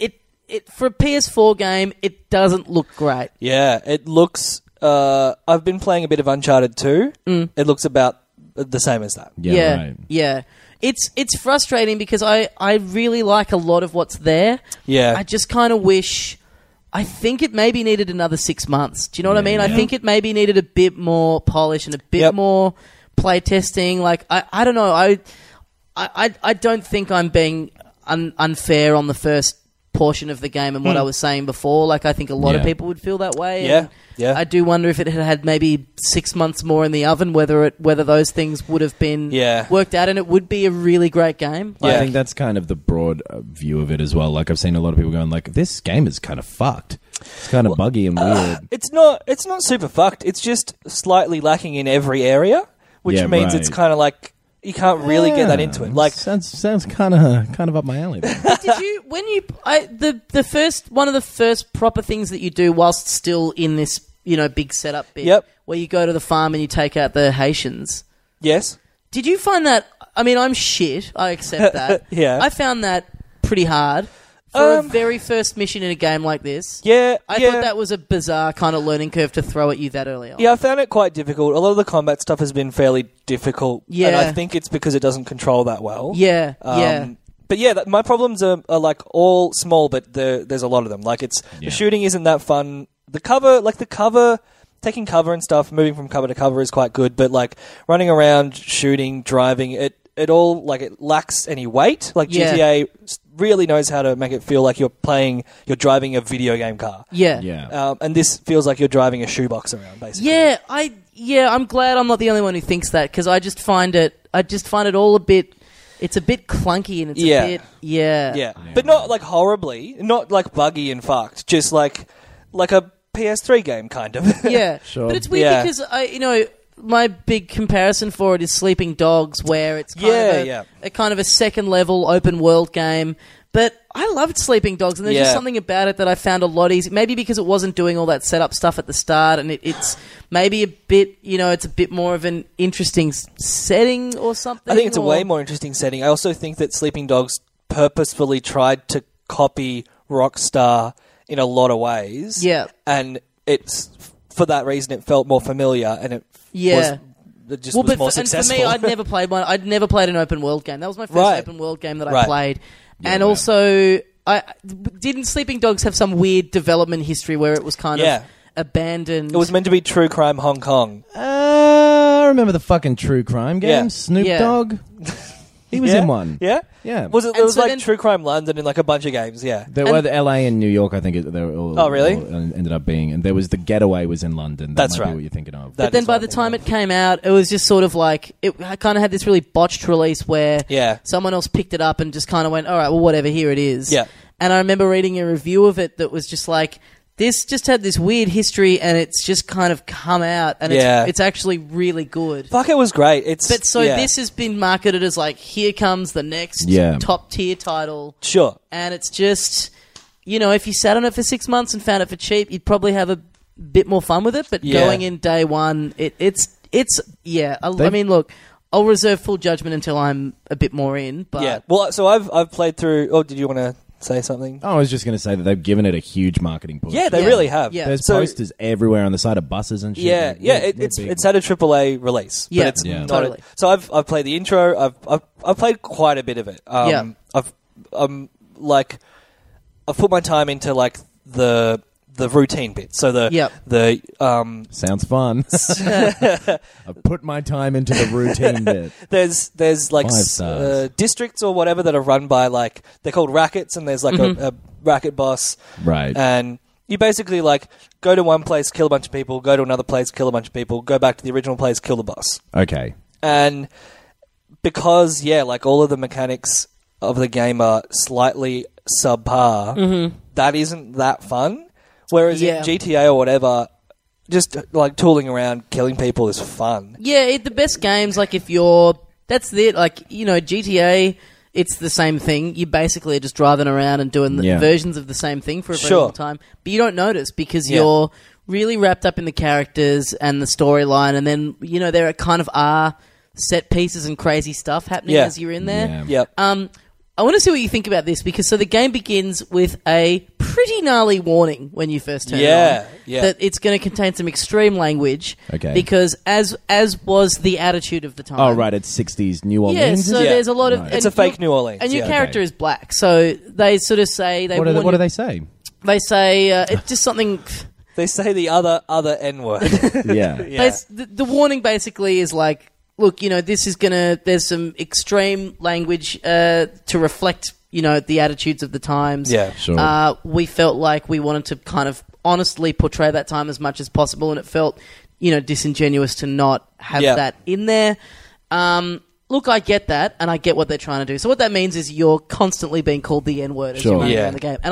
It for a PS4 game, it doesn't look great. Yeah. It looks... I've been playing a bit of Uncharted 2. It looks about the same as that. Yeah. It's frustrating because I really like a lot of what's there. Yeah. I just kind of wish... I think it maybe needed another 6 months. Do you know what I mean? I think it maybe needed a bit more polish and a bit more play testing. I don't know. I don't think I'm being unfair on the first portion of the game and what I was saying before. Like, I think a lot of people would feel that way. Yeah, and yeah. I do wonder if it had had maybe 6 months more in the oven, whether those things would have been worked out, and it would be a really great game. I think that's kind of the broad view of it as well. Like, I've seen a lot of people going, like, this game is kind of fucked. It's kind of buggy and weird. It's not super fucked. It's just slightly lacking in every area, which means it's kind of like you can't really get that into it. Like, sounds kind of up my alley. Did you the first one of the first proper things that you do whilst still in this big setup bit, where you go to the farm and you take out the Haitians? Yes. Did you find that? I mean, I'm shit. I accept that. Yeah. I found that pretty hard. For a very first mission in a game like this. I thought that was a bizarre kind of learning curve to throw at you that early on. Yeah, I found it quite difficult. A lot of the combat stuff has been fairly difficult. Yeah. And I think it's because it doesn't control that well. Yeah, But yeah, my problems are like all small, but there's a lot of them. Like, the shooting isn't that fun. The cover, taking cover and stuff, moving from cover to cover is quite good, but like running around, shooting, driving, it all, like, it lacks any weight. Like, GTA really knows how to make it feel like you're driving a video game car. Yeah. And this feels like you're driving a shoebox around, basically. I'm glad I'm not the only one who thinks that, because I just find it all a bit, it's a bit clunky and it's a bit, Yeah. But not like horribly, not like buggy and fucked, just like a PS3 game, kind of. Yeah. Sure. But it's weird because my big comparison for it is Sleeping Dogs, where it's kind of a second level open world game. But I loved Sleeping Dogs, and there's just something about it that I found a lot easier. Maybe because it wasn't doing all that setup stuff at the start, and it's maybe a bit, it's a bit more of an interesting setting or something. I think it's a way more interesting setting. I also think that Sleeping Dogs purposefully tried to copy Rockstar in a lot of ways. Yeah. And it's, for that reason, it felt more familiar, and it was more successful. And for me, I'd never played one. I'd never played an open world game. That was my first open world game that I played. Yeah, and also, didn't Sleeping Dogs have some weird development history where it was kind of abandoned? It was meant to be True Crime Hong Kong. I remember the fucking True Crime game, Yeah. Snoop Dogg. He was in one. Yeah? Yeah. Was it? It was like True Crime London in like a bunch of games. Yeah. There were the LA and New York. I think they were all. Oh, really? All ended up being, and there was the Getaway was in London. That's might right. Be what you're thinking of. But then by the time it came out, it was just sort of like it kind of had this really botched release where someone else picked it up and just kind of went, all right, well, whatever, here it is. Yeah. And I remember reading a review of it that was just like, this just had this weird history, and it's just kind of come out, and it's actually really good. Fuck, it was great. This has been marketed as like, here comes the next top tier title. Sure. And it's just, if you sat on it for 6 months and found it for cheap, you'd probably have a bit more fun with it. But going in day one, I mean, look, I'll reserve full judgment until I'm a bit more in. But yeah. Well, so I've played through. Oh, did you want to say something? Oh, I was just going to say that they've given it a huge marketing push. Yeah, they really have. Yeah. There's posters everywhere on the side of buses and shit. Yeah, it's had a AAA release. Yeah, but it's yeah. not Totally. So I've played the intro. I've played quite a bit of it. I've put my time into like the routine bit. So sounds fun. I put my time into the routine bit. There's like districts or whatever that are run by, like, they're called rackets, and there's like a racket boss. Right. And you basically like go to one place, kill a bunch of people, go to another place, kill a bunch of people, go back to the original place, kill the boss. Okay. And because like all of the mechanics of the game are slightly subpar, that isn't that fun. Whereas in GTA or whatever, just like tooling around, killing people is fun. Yeah, the best games, like that's it. Like, GTA, it's the same thing. You basically are just driving around and doing the versions of the same thing for a very long time. But you don't notice because you're really wrapped up in the characters and the storyline. And then, there kind of are set pieces and crazy stuff happening as you're in there. I want to see what you think about this, because the game begins with a pretty gnarly warning when you first turn it on. That it's going to contain some extreme language. Okay. Because as was the attitude of the time. Oh, right, it's 60s New Orleans. Yeah, so there's a lot of... It's a fake New Orleans. And your character is black, so they sort of say... What do they say? They say it's just something... They say the other N-word. The warning basically is like, look, this is there's some extreme language to reflect the attitudes of the times. Yeah, sure. We felt like we wanted to kind of honestly portray that time as much as possible, and it felt, disingenuous to not have that in there. Look, I get that, and I get what they're trying to do. So what that means is you're constantly being called the N-word as you're running around the game. And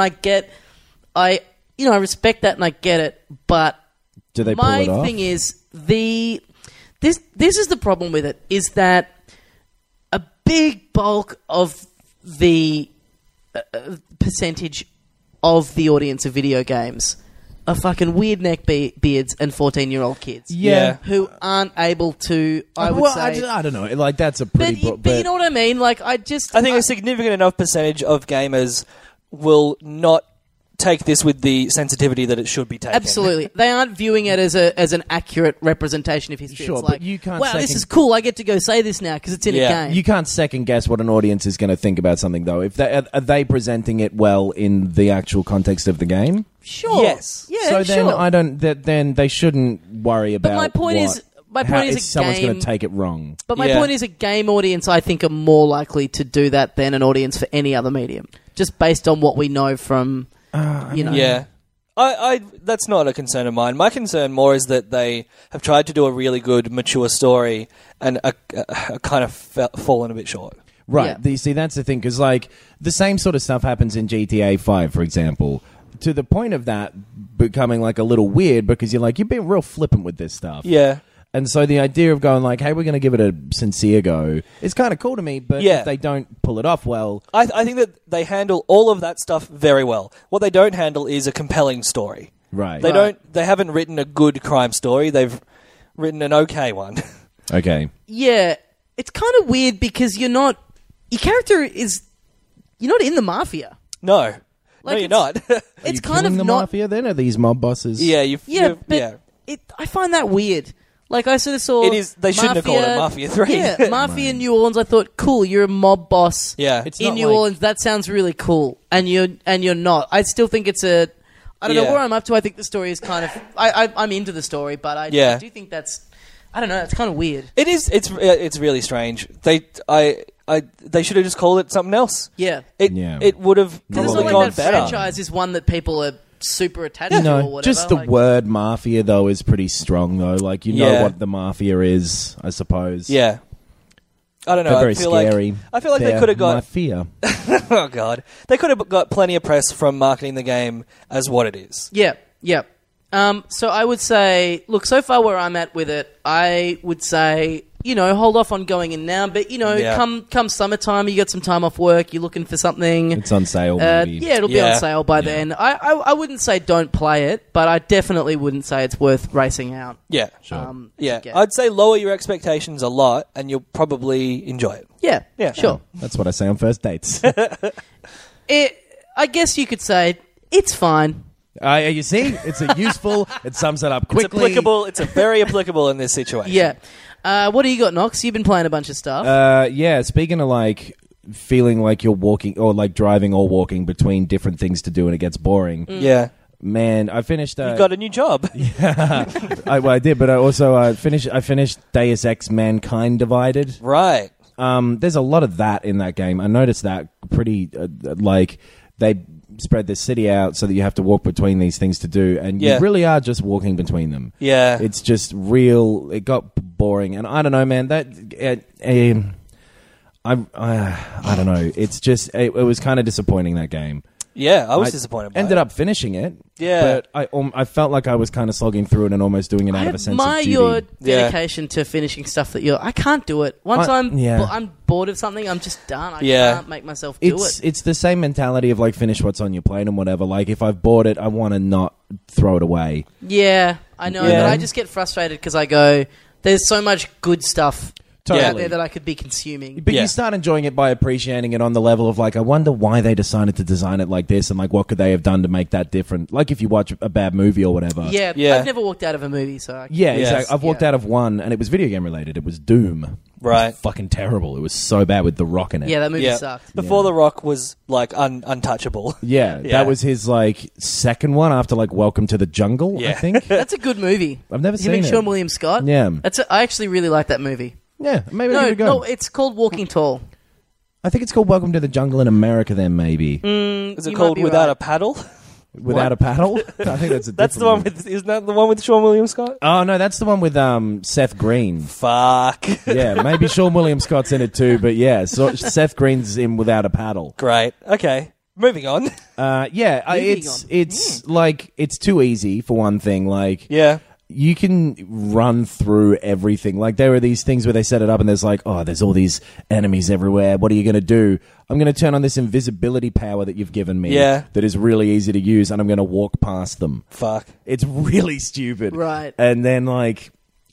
I respect that and I get it, but do they pull it off? My thing is, this is the problem with it, is that a big bulk of the percentage of the audience of video games are fucking weird neck beards and 14-year-old kids. Yeah. Who aren't able to, I would say... I don't know. Like, that's a pretty... But you know what I mean? Like, I think a significant enough percentage of gamers will not take this with the sensitivity that it should be taken. Absolutely. They aren't viewing it as an accurate representation of history. Sure, it's like, but you can't this is cool, I get to go say this now because it's in a game. You can't second guess what an audience is going to think about something, though. If are they presenting it well in the actual context of the game? Sure. Yes. Yeah, so then sure. Then they shouldn't worry about my point is someone's going to take it wrong. But my point is a game audience, I think, are more likely to do that than an audience for any other medium, just based on what we know from... Yeah. I that's not a concern of mine. My concern more is that they have tried to do a really good, mature story and are kind of fallen a bit short. Right. Yeah. See, that's the thing, because, like, the same sort of stuff happens in GTA 5, for example, to the point of that becoming, like, a little weird, because you're like, you're being real flippant with this stuff. Yeah. And so the idea of going like, hey, we're going to give it a sincere go is kind of cool to me, but if they don't pull it off well... I think that they handle all of that stuff very well. What they don't handle is a compelling story. Right. They haven't written a good crime story. They've written an okay one. Okay. Yeah. It's kind of weird because you're not... Your character is... You're not in the mafia. No. No, you're not. It's kind of not... mafia then? Are these mob bosses? I find that weird. Like, I sort of saw... It is. They shouldn't have called it Mafia 3. Yeah, Mafia in New Orleans. I thought, cool, you're a mob boss in New Orleans. That sounds really cool. And you're not. I still think it's a... I don't know where I'm up to. I think the story is kind of... I'm into the story, but I do think that's... I don't know. It's kind of weird. It is. It's really strange. They should have just called it something else. Yeah. It would have probably gone that better. Franchise is one that people are super attached to or whatever. Just the word mafia, though, is pretty strong, though. Like, you know what the mafia is, I suppose. Yeah. I don't know. They're very scary. I feel like they could have got... Mafia. Oh, God. They could have got plenty of press from marketing the game as what it is. Yeah. So I would say, look, so far where I'm at with it, I would say, hold off on going in now. But, come summertime, you got some time off work, you're looking for something. It's on sale, maybe. Yeah, it'll be on sale by then. I wouldn't say don't play it, but I definitely wouldn't say it's worth racing out. Yeah, sure. I'd say lower your expectations a lot, and you'll probably enjoy it. Yeah, sure. That's what I say on first dates. I guess you could say it's fine. You see, it's a useful. It sums it up quickly. It's applicable. It's very applicable in this situation. Yeah. What do you got, Knox? You've been playing a bunch of stuff. Speaking of like feeling like you're walking or like driving or walking between different things to do and it gets boring. Yeah. Man, I finished. You got a new job. Yeah, I did, but I also finished Deus Ex: Mankind Divided. Right. There's a lot of that in that game. I noticed that pretty like they spread the city out so that you have to walk between these things to do, and you really are just walking between them. Yeah, it's just real. It got boring, and I don't know, man. That I don't know. It's just it was kind of disappointing, that game. Yeah, I was disappointed by it. Ended up finishing it. Yeah. But I felt like I was kind of slogging through it and almost doing it out of a sense of duty. I admire your dedication to finishing stuff that I can't do it. Once I'm bored of something, I'm just done. I can't make myself do it. It's the same mentality of like finish what's on your plate and whatever. Like if I've bought it, I want to not throw it away. Yeah, I know. But I just get frustrated because I go, there's so much good stuff out there that I could be consuming. But you start enjoying it by appreciating it on the level of like, I wonder why they decided to design it like this and like what could they have done to make that different. Like if you watch a bad movie or whatever. Yeah. I've never walked out of a movie, so exactly. I've walked out of one and it was video game related. It was Doom. Right. It was fucking terrible. It was so bad with The Rock in it. Yeah, that movie sucked. Before The Rock was like untouchable. Yeah, that was his like second one after like Welcome to the Jungle, I think. That's a good movie. I've never seen it. Sean William Scott? Yeah. I actually really like that movie. Yeah, maybe no, it's called Walking Tall. I think it's called Welcome to the Jungle in America. Then maybe Is it called Without a Paddle? Without a Paddle. I think that's a That's the one with. Isn't that the one with Sean William Scott? Oh no, that's the one with Seth Green. Fuck. Yeah, maybe Sean William Scott's in it too, but yeah, so Seth Green's in Without a Paddle. Great. Okay. Moving on. It's like it's too easy for one thing. Like, Yeah. you can run through everything. Like, there are these things where they set it up and there's like, oh, there's all these enemies everywhere. What are you going to do? I'm going to turn on this invisibility power that you've given me. Yeah. That is really easy to use, and I'm going to walk past them. Fuck. It's really stupid. Right. And then, like,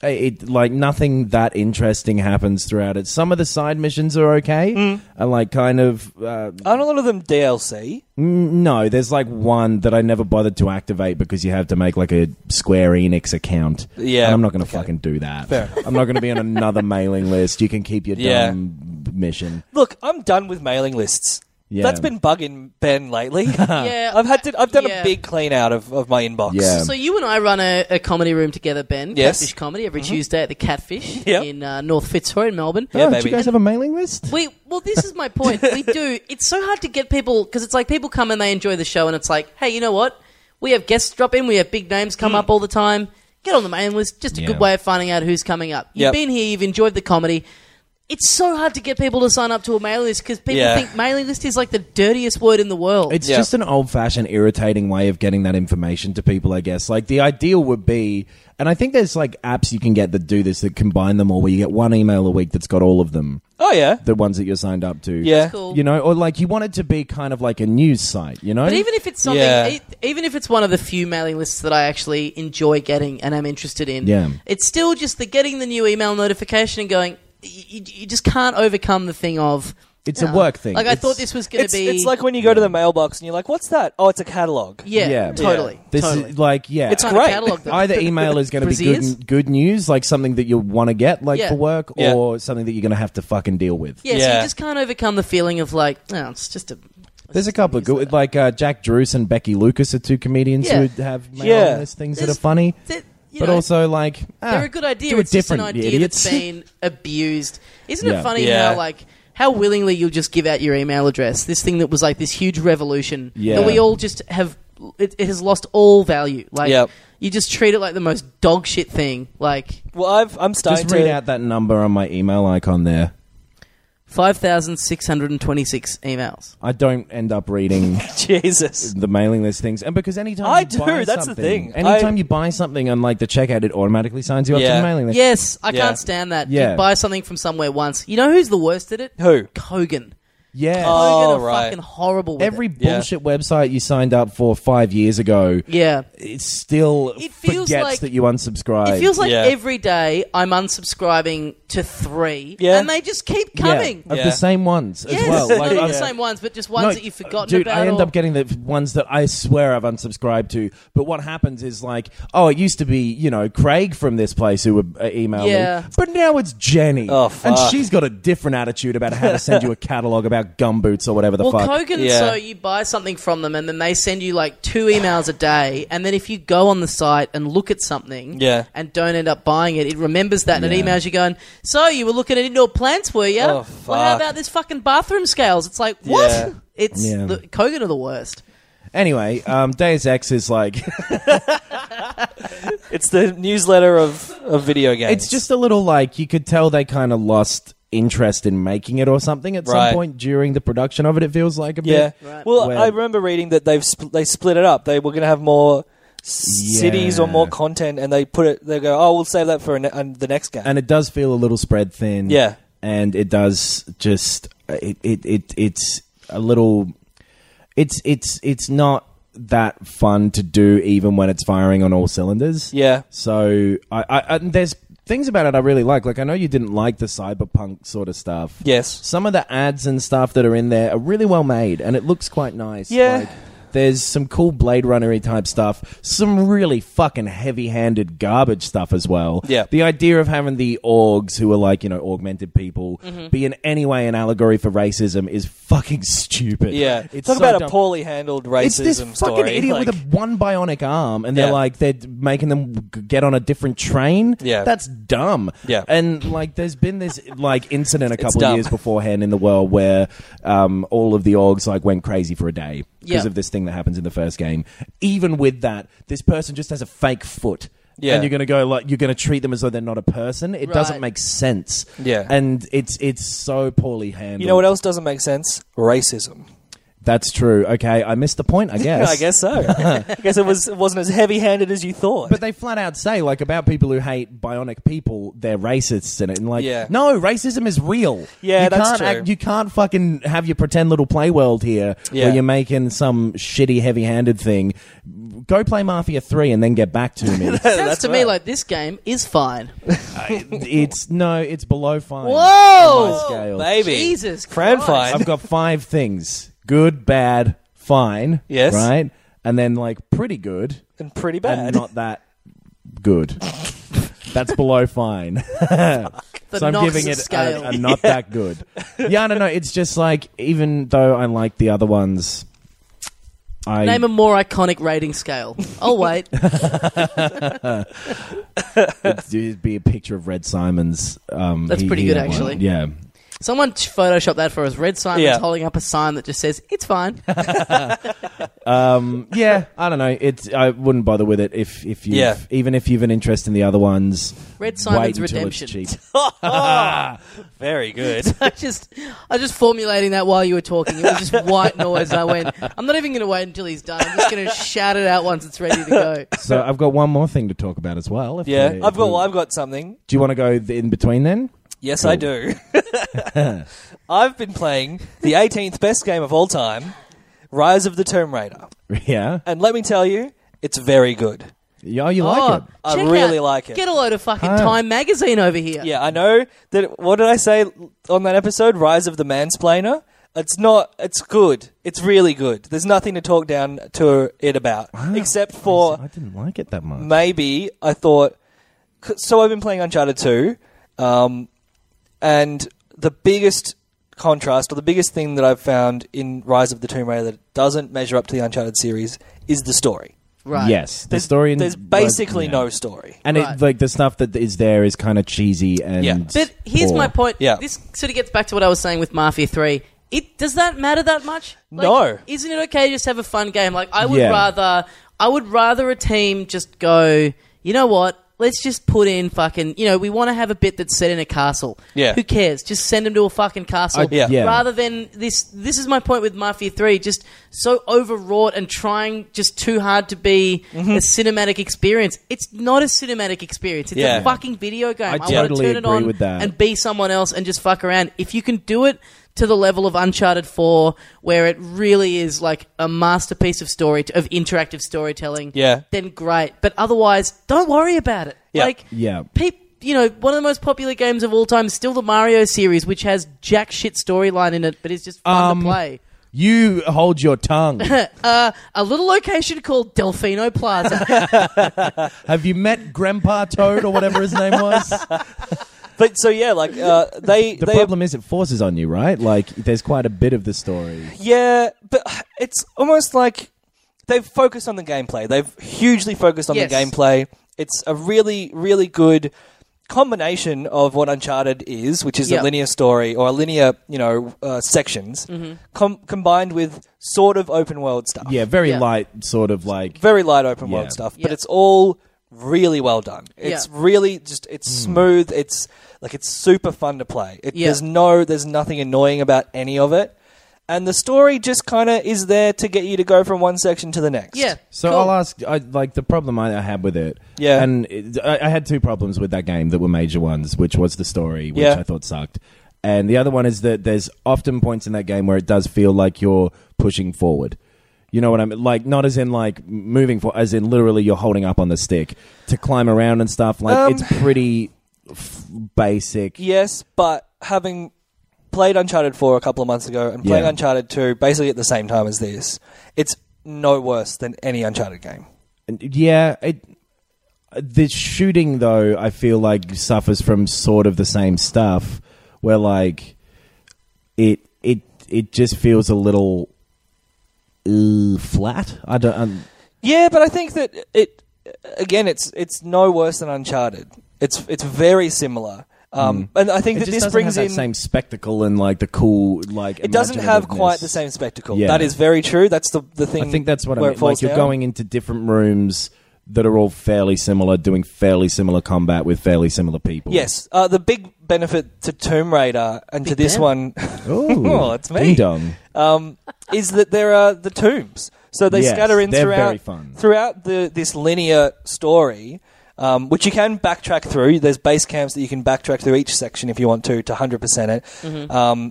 nothing that interesting happens throughout it. Some of the side missions are okay. And, like, kind of... Aren't a lot of them DLC? No, there's like one that I never bothered to activate because you have to make like a Square Enix account. Yeah. And I'm not going to fucking do that. Fair. I'm not going to be on another mailing list. You can keep your dumb mission. Look, I'm done with mailing lists. Yeah. That's been bugging Ben lately. Yeah, I've done a big clean out of my inbox. Yeah. So you and I run a comedy room together, Ben. Yes. Catfish Comedy every Tuesday at the Catfish Yep. in North Fitzroy in Melbourne. Yeah, Do baby. you guys have a mailing list? Well, this is my point. We do. It's so hard to get people because it's like people come and they enjoy the show, and it's like, hey, you know what? We have guests drop in. We have big names come up all the time. Get on the mailing list. Just a good way of finding out who's coming up. You've been here. You've enjoyed the comedy. It's so hard to get people to sign up to a mailing list because people think mailing list is like the dirtiest word in the world. It's just an old-fashioned, irritating way of getting that information to people, I guess. Like, the ideal would be... And I think there's, like, apps you can get that do this, that combine them all, where you get one email a week that's got all of them. Oh, yeah. The ones that you're signed up to. Yeah. Cool. You know, or, like, you want it to be kind of like a news site, you know? But even if it's something, even if it's one of the few mailing lists that I actually enjoy getting and I'm interested in, it's still just the getting the new email notification and going, you just can't overcome the thing of... It's a work thing. Like, I thought this was going to be... It's like when you go to the mailbox and you're like, what's that? Oh, it's a catalogue. Yeah, totally. This totally. is like, It's Kind great. of catalog them. either email is going to be good news, like something that you'll want to get, like for work, or something that you're going to have to fucking deal with. Yeah, so you just can't overcome the feeling of like, no, it's just a... There's a couple of good, like Jack Druce and Becky Lucas are two comedians who have mailing list things that are funny. But also, like, they're a good idea. Do it it's just an different, idea idiots. that's been abused. Isn't it funny how, like, how willingly you'll just give out your email address? This thing that was like this huge revolution that we all just have. It has lost all value. Like, you just treat it like the most dog shit thing. Like, well, I'm starting just read out that number on my email icon there. 5,626 emails. I don't end up reading Jesus the mailing list things, and because anytime I you do, buy that's something, the thing. Anytime you buy something on like the checkout, it automatically signs you up to the mailing list. Yes, I can't stand that. Yeah. You buy something from somewhere once. You know who's the worst at it? Who? Kogan. Yeah. Kogan are right. fucking horrible with Every it. bullshit website you signed up for 5 years ago, it still feels forgets like- that you unsubscribed. It feels like every day I'm unsubscribing to 3, Yeah. and they just keep coming. of the same ones as Yes, well. not Like, all the same ones, but just ones that you've forgotten dude, about. I end up getting the ones that I swear I've unsubscribed to. But what happens is like, oh, it used to be, you know, Craig from this place who would email me, but now it's Jenny, Oh, fuck. and she's got a different attitude about how to send you a catalog about gumboots or whatever the fuck. Kogan, so you buy something from them, and then they send you like 2 emails a day, and then if you go on the site and look at something, and don't end up buying it, it remembers that and it emails you going, so you were looking at indoor plants, were you? Oh, well, how fuck. about this fucking bathroom scales? It's like, what? Yeah. It's the Kogan are the worst. Anyway, Deus Ex is like It's the newsletter of video games. it's just a little like you could tell they kind of lost interest in making it or something at some point during the production of it. It feels like a bit. Right. Well, Where- I remember reading that they split it up. They were going to have more cities or more content, and they put it. They go, oh, we'll save that for the next game. And it does feel a little spread thin. Yeah. And it does just it's a little it's not that fun to do even when it's firing on all cylinders. Yeah. So I there's things about it I really like. Like, I know you didn't like the cyberpunk sort of stuff. Yes. Some of the ads and stuff that are in there are really well made, and it looks quite nice. Yeah. Like, There's some cool Blade Runner-y type stuff. Some really fucking heavy-handed garbage stuff as well. Yeah. The idea of having the orgs, who are like, augmented people, be in any way an allegory for racism is fucking stupid. Yeah. It's Talk so about dumb. a poorly handled racism It's this story. fucking idiot with a one bionic arm, and they're making them get on a different train. Yeah. That's dumb. Yeah. And there's been this incident a couple dumb. of years beforehand in the world where all of the orgs went crazy for a day because Yeah. of this thing that happens in the first game. Even with that, this person just has a fake foot. Yeah. And you're gonna you're gonna treat them as though they're not a person. It doesn't Right. make sense. Yeah. And it's so poorly handled. You know what else doesn't make sense? Racism. That's true. Okay, I missed the point, I guess. I guess so. I guess it wasn't as heavy-handed as you thought. But they flat out say, about people who hate bionic people, they're racists in it. And no, racism is real. Yeah, you that's can't true. You can't fucking have your pretend little play world here Yeah. where you're making some shitty, heavy-handed thing. Go play Mafia 3 and then get back to me. Sounds That's to me right. like this game is fine. It's below fine. Whoa! on my scale. Baby. Jesus Fran Christ. fine. I've got 5 things. Good, bad, fine. Yes. Right? And then, pretty good. And pretty bad. And not that good. That's below fine. So I'm Knox giving it scale. a not that good. Yeah, I don't know. It's just even though I like the other ones, Name a more iconic rating scale. Oh, wait. it'd be a picture of Red Simon's. That's pretty good, had one. actually. Yeah. Someone photoshopped that for us. Red Simon's Yeah. holding up a sign that just says, it's fine. Yeah, I don't know. I wouldn't bother with it if you even if you've an interest in the other ones. Red Simon's wait until Redemption. It's cheap. Very good. I was just formulating that while you were talking. It was just white noise. I went, I'm not even going to wait until he's done. I'm just going to shout it out once it's ready to go. So I've got one more thing to talk about as well. I've I've got something. Do you want to go in between then? Yes, Cool. I do. I've been playing the 18th best game of all time, Rise of the Tomb Raider. Yeah. And let me tell you, it's very good. Yeah, you like it. I check really out- like it. Get a load of fucking Time magazine over here. Yeah, I know that. What did I say on that episode? Rise of the Mansplainer? It's not. It's good. It's really good. There's nothing to talk down to it about. Except for I didn't like it that much. maybe I thought... So I've been playing Uncharted 2, and the biggest contrast, or the biggest thing that I've found in Rise of the Tomb Raider that doesn't measure up to the Uncharted series is the story. Right. Yes, the story. There's basically yeah. no story. And Right. the stuff that is there is kind of cheesy and. Yeah. But here's poor. my point. Yeah. This sort of gets back to what I was saying with Mafia 3. Does that matter that much? No. Isn't it okay to just have a fun game? I would Yeah. rather a team just go, you know what? Let's just put in fucking, we want to have a bit that's set in a castle. Yeah. Who cares? Just send them to a fucking castle. Yeah. Rather than this is my point with Mafia 3, just so overwrought and trying just too hard to be a cinematic experience. It's not a cinematic experience. It's Yeah. a fucking video game. I want totally to turn it agree on with that. and be someone else and just fuck around. If you can do it to the level of Uncharted 4, where it really is like a masterpiece of interactive storytelling, then great. But otherwise, don't worry about it. Yeah. One of the most popular games of all time is still the Mario series, which has jack shit storyline in it, but it's just fun to play. You hold your tongue. A little location called Delfino Plaza. Have you met Grandpa Toad or whatever his name was? But so yeah, the problem is it forces on you, right? There's quite a bit of the story. Yeah, but it's almost like they've focused on the gameplay. They've hugely focused on Yes. the gameplay. It's a really, really good combination of what Uncharted is, which is a linear story or a linear, sections, combined with sort of open world stuff. Yeah, very light, sort of like. Very light open world stuff, but it's all really well done. It's really just it's smooth. It's super fun to play. There's nothing annoying about any of it. And the story just kind of is there to get you to go from one section to the next. Yeah. So cool. I'll ask, the problem I had with it. Yeah. And I had 2 problems with that game that were major ones, which was the story, which I thought sucked. And the other one is that there's often points in that game where it does feel like you're pushing forward. You know what I mean? Not as in moving forward, as in literally you're holding up on the stick to climb around and stuff. It's pretty basic. Yes, but having played Uncharted 4 a couple of months ago and playing Uncharted 2 basically at the same time as this, it's no worse than any Uncharted game. Yeah, the shooting though, I feel like suffers from sort of the same stuff, where like it just feels a little flat. I don't. Yeah, but I think that it's no worse than Uncharted. It's very similar. And I think that this brings in that same spectacle and like the cool like. It doesn't have quite the same spectacle. Yeah. That is very true. That's the thing. I think that's what I mean. Like you're going into different rooms that are all fairly similar, doing fairly similar combat with fairly similar people. Yes. The big benefit to Tomb Raider and to this one, oh, it's me. Ding dong. Is that there are the tombs. So they scatter in throughout this linear story, which you can backtrack through. There's base camps that you can backtrack through each section if you want to 100% it. Mm-hmm.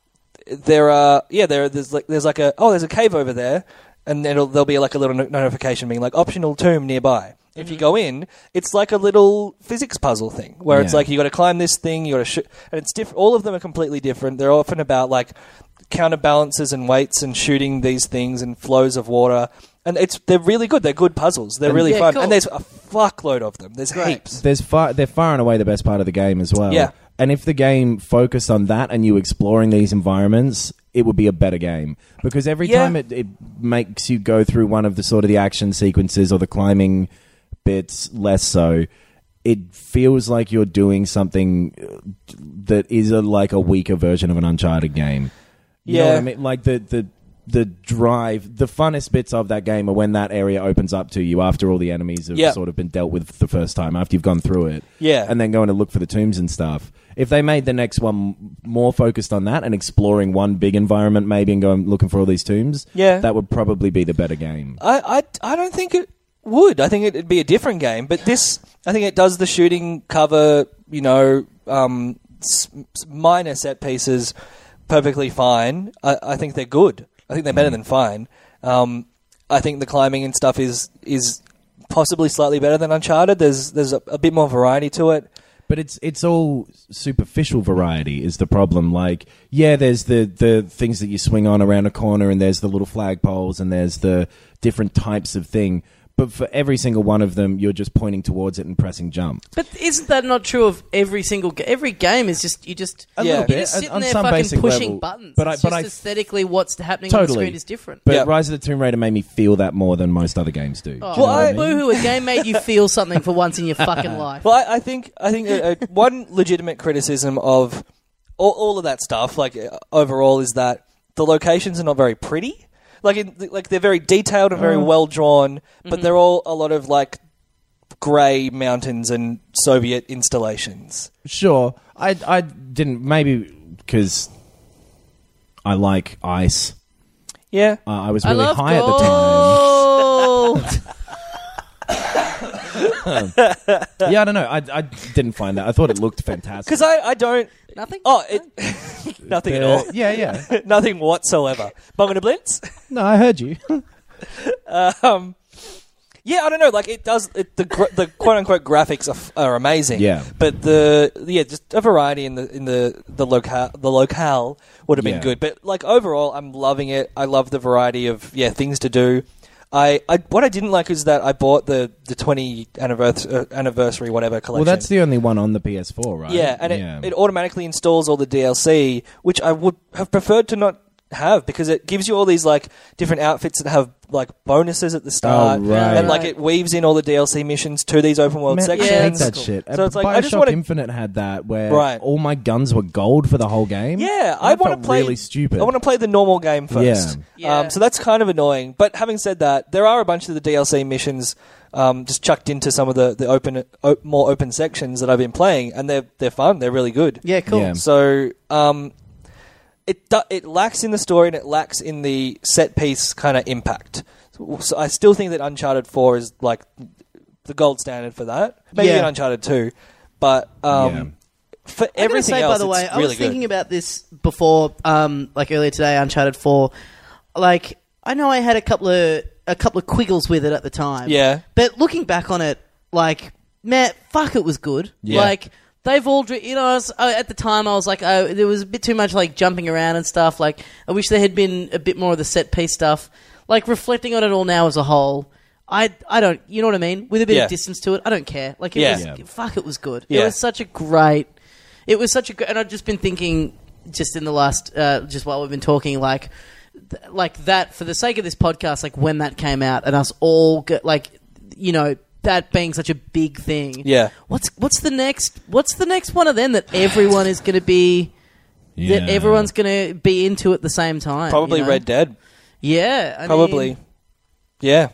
There's a cave over there, and there'll be like a little notification being like optional tomb nearby. Mm-hmm. If you go in, it's like a little physics puzzle thing where it's like you got to climb this thing, you got to shoot, and it's different. All of them are completely different. They're often about like counterbalances and weights and shooting these things and flows of water, and they're really good. They're good puzzles. They're really fun, cool. And there's a fuckload of them. There's heaps. They're far and away the best part of the game as well. Yeah. And if the game focused on that and you exploring these environments, it would be a better game. Because every time it makes you go through one of the sort of the action sequences or the climbing bits, less so, it feels like you're doing something that is like a weaker version of an Uncharted game. You know what I mean? Like the drive, the funnest bits of that game are when that area opens up to you after all the enemies have sort of been dealt with the first time, after you've gone through it. Yeah. And then going to look for the tombs and stuff. If they made the next one more focused on that and exploring one big environment maybe and going looking for all these tombs, that would probably be the better game. I don't think it would. I think it'd be a different game. But this, I think it does the shooting cover, minor set pieces perfectly fine. I think they're good. I think they're better than fine. I think the climbing and stuff is possibly slightly better than Uncharted. There's a bit more variety to it. But it's all superficial variety is the problem. Like, there's the things that you swing on around a corner, and there's the little flagpoles, and there's the different types of thing. But for every single one of them, you're just pointing towards it and pressing jump. But isn't that not true of every single every game? Is just a little bit. You're just sitting on there some fucking pushing level, buttons. But aesthetically, what's happening on the screen is different. But Rise of the Tomb Raider made me feel that more than most other games do. Oh, boo-hoo! A game made you feel something for once in your fucking life. Well, I think one legitimate criticism of all of that stuff, like overall, is that the locations are not very pretty. Like they're very detailed and very well drawn, but they're all a lot of like grey mountains and Soviet installations. Sure, I didn't, maybe because I like ice. Yeah, I was really high gold. at the time. I don't know. I didn't find that. I thought it looked fantastic. Because I don't... Nothing? Oh, nothing at all. Yeah. Nothing whatsoever. Bonging a blitz? No, I heard you. Yeah, I don't know. Like, it does... the quote-unquote graphics are amazing. Yeah. But just a variety in the locale would have been good. But, like, overall, I'm loving it. I love the variety of, things to do. What I didn't like is that I bought the 20 anniversary whatever collection. Well, that's the only one on the PS4, right? Yeah, and it automatically installs all the DLC, which I would have preferred to not have, because it gives you all these like different outfits that have like bonuses at the start, and like it weaves in all the DLC missions to these open world sections. I hate that shit. So it's like BioShock Infinite had that where all my guns were gold for the whole game. Yeah, I want to play really stupid. I want to play the normal game first. Yeah. So that's kind of annoying. But having said that, there are a bunch of the DLC missions just chucked into some of the more open sections that I've been playing, and they're fun. They're really good. Yeah, cool. Yeah. So it lacks in the story and it lacks in the set piece kind of impact. So I still think that Uncharted 4 is like the gold standard for that. Maybe in Uncharted 2, but for everything else, by the way, it's really I was thinking about this before, like earlier today, Uncharted 4. Like, I know I had a couple of quiggles with it at the time. Yeah, but looking back on it, like, man, fuck, it was good. Yeah. Like, they've all, at the time I was like, there was a bit too much like jumping around and stuff. Like, I wish there had been a bit more of the set piece stuff. like reflecting on it all now as a whole, I don't, you know what I mean? With a bit of distance to it, I don't care. Like, fuck, it was good. Yeah. It was such a and I've just been thinking, just in the last, just while we've been talking, like that, for the sake of this podcast, like when that came out and us all, that being such a big thing. Yeah. What's the next one of them that everyone is going to be, that everyone's going to be into at the same time? Probably Red Dead. Yeah. Probably. Yeah.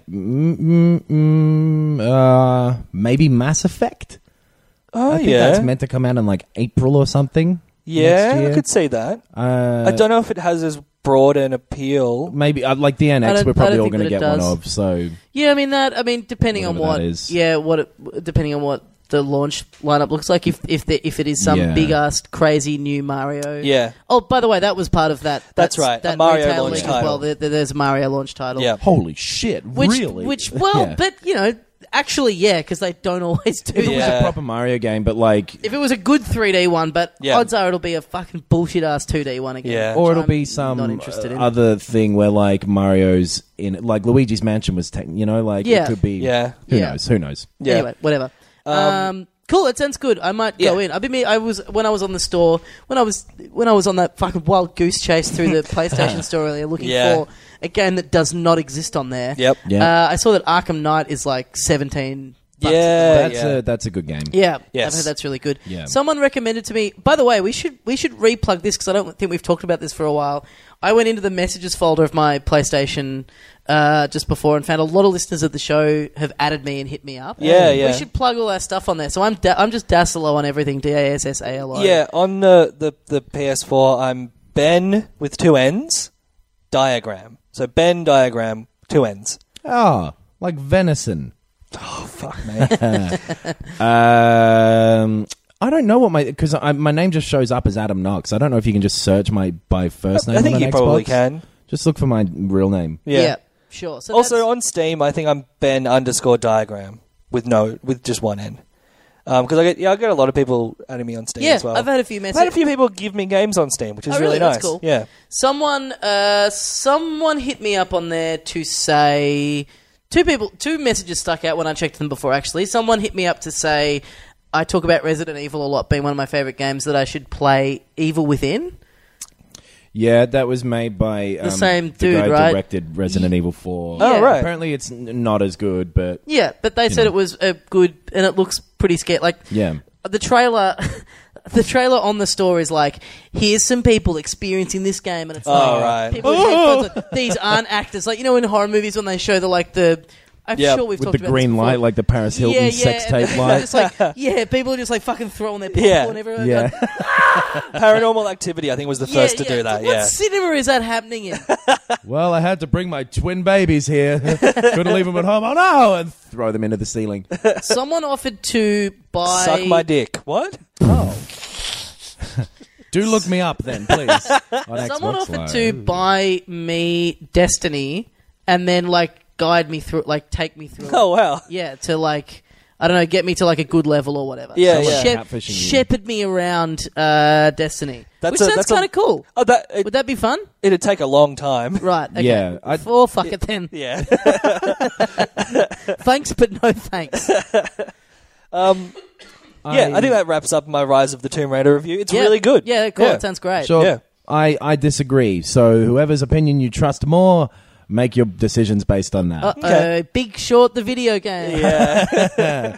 Maybe Mass Effect. Oh, I think that's meant to come out in like April or something. Yeah, next year. I could see that. I don't know if it has as broad an appeal. Maybe like the NX, we're probably all going to get one of. So yeah, depending on what, depending on what the launch lineup looks like. If it is some big ass crazy new Mario. Yeah. Oh, by the way, that was part of that. That's right. That a Mario retail launch link title. as well. There's a Mario launch title. Yeah. holy shit! Really? But actually, because they don't always do If it was that. a proper Mario game, but like... If it was a good 3D one, but odds are it'll be a fucking bullshit-ass 2D one again. Yeah. Or it'll I'm be some not interested in. other thing where like Mario's in it. Like Luigi's Mansion was, it could be... Yeah. Who knows? Yeah. Anyway, whatever. Cool, that sounds good. I might go in. When I was on the store, when I was on that fucking wild goose chase through the PlayStation store earlier, looking for a game that does not exist on there. Yep. I saw that Arkham Knight is like $17. That's a good game. Yeah, Yes. I've heard that's really good. Yeah. Someone recommended to me. By the way, we should replug this because I don't think we've talked about this for a while. I went into the messages folder of my PlayStation just before and found a lot of listeners of the show have added me and hit me up. Yeah. We should plug all our stuff on there. So I'm just Dassalo on everything. DASSALO. Yeah, on the PS4, I'm Ben with 2 N's, Diagram. So Ben Diagram, 2 N's. Oh, like venison. Oh, fuck, mate. I don't know what because my name just shows up as Adam Knox. I don't know if you can just search by first name. I think on you Xbox. probably can. Just look for my real name. Yeah. Sure. So also on Steam, I think I'm Ben _Diagram with just 1 N. Because I get a lot of people adding me on Steam as well. I've had a few messages. I've had a few people give me games on Steam, which is really nice. That's cool. Yeah. Someone hit me up on there to say two messages stuck out when I checked them before. Actually, someone hit me up to say I talk about Resident Evil a lot being one of my favorite games, that I should play Evil Within. Yeah, that was made by the same the dude, guy who right? Directed Resident Evil 4. Yeah. Oh, right. Apparently, it's not as good, but Yeah, but they said it was good, and it looks pretty scary. Like, yeah, the trailer on the store is like, here's some people experiencing this game, and it's right. people with headphones on. These aren't actors. Like, in horror movies when they show I'm sure we've with talked the about green this before. light, like the Paris Hilton sex tape and light. it's like, people are just like fucking throwing their popcorn everywhere. Yeah. Like, Paranormal Activity, I think, was the first to do that. What cinema is that happening in? Well, I had to bring my twin babies here. Couldn't leave them at home. Oh no! And throw them into the ceiling. Someone offered to buy... Suck my dick. What? Oh. Do look me up then, please. On Someone Xbox offered Live. to buy me Destiny and then guide me through, take me through. Oh, wow. Yeah, to I don't know, get me to a good level or whatever. Yeah, So yeah. Catfishing you. shepherd me around Destiny. Which sounds kind of cool. Oh, Would that be fun? It'd take a long time. Right. Okay. Yeah, Fuck it then. Yeah. Thanks, but no thanks. I think that wraps up my Rise of the Tomb Raider review. It's really good. Yeah, cool. It sounds great. Sure. Yeah. I disagree. So whoever's opinion you trust more, make your decisions based on that. Okay. Big Short, the video game. Yeah.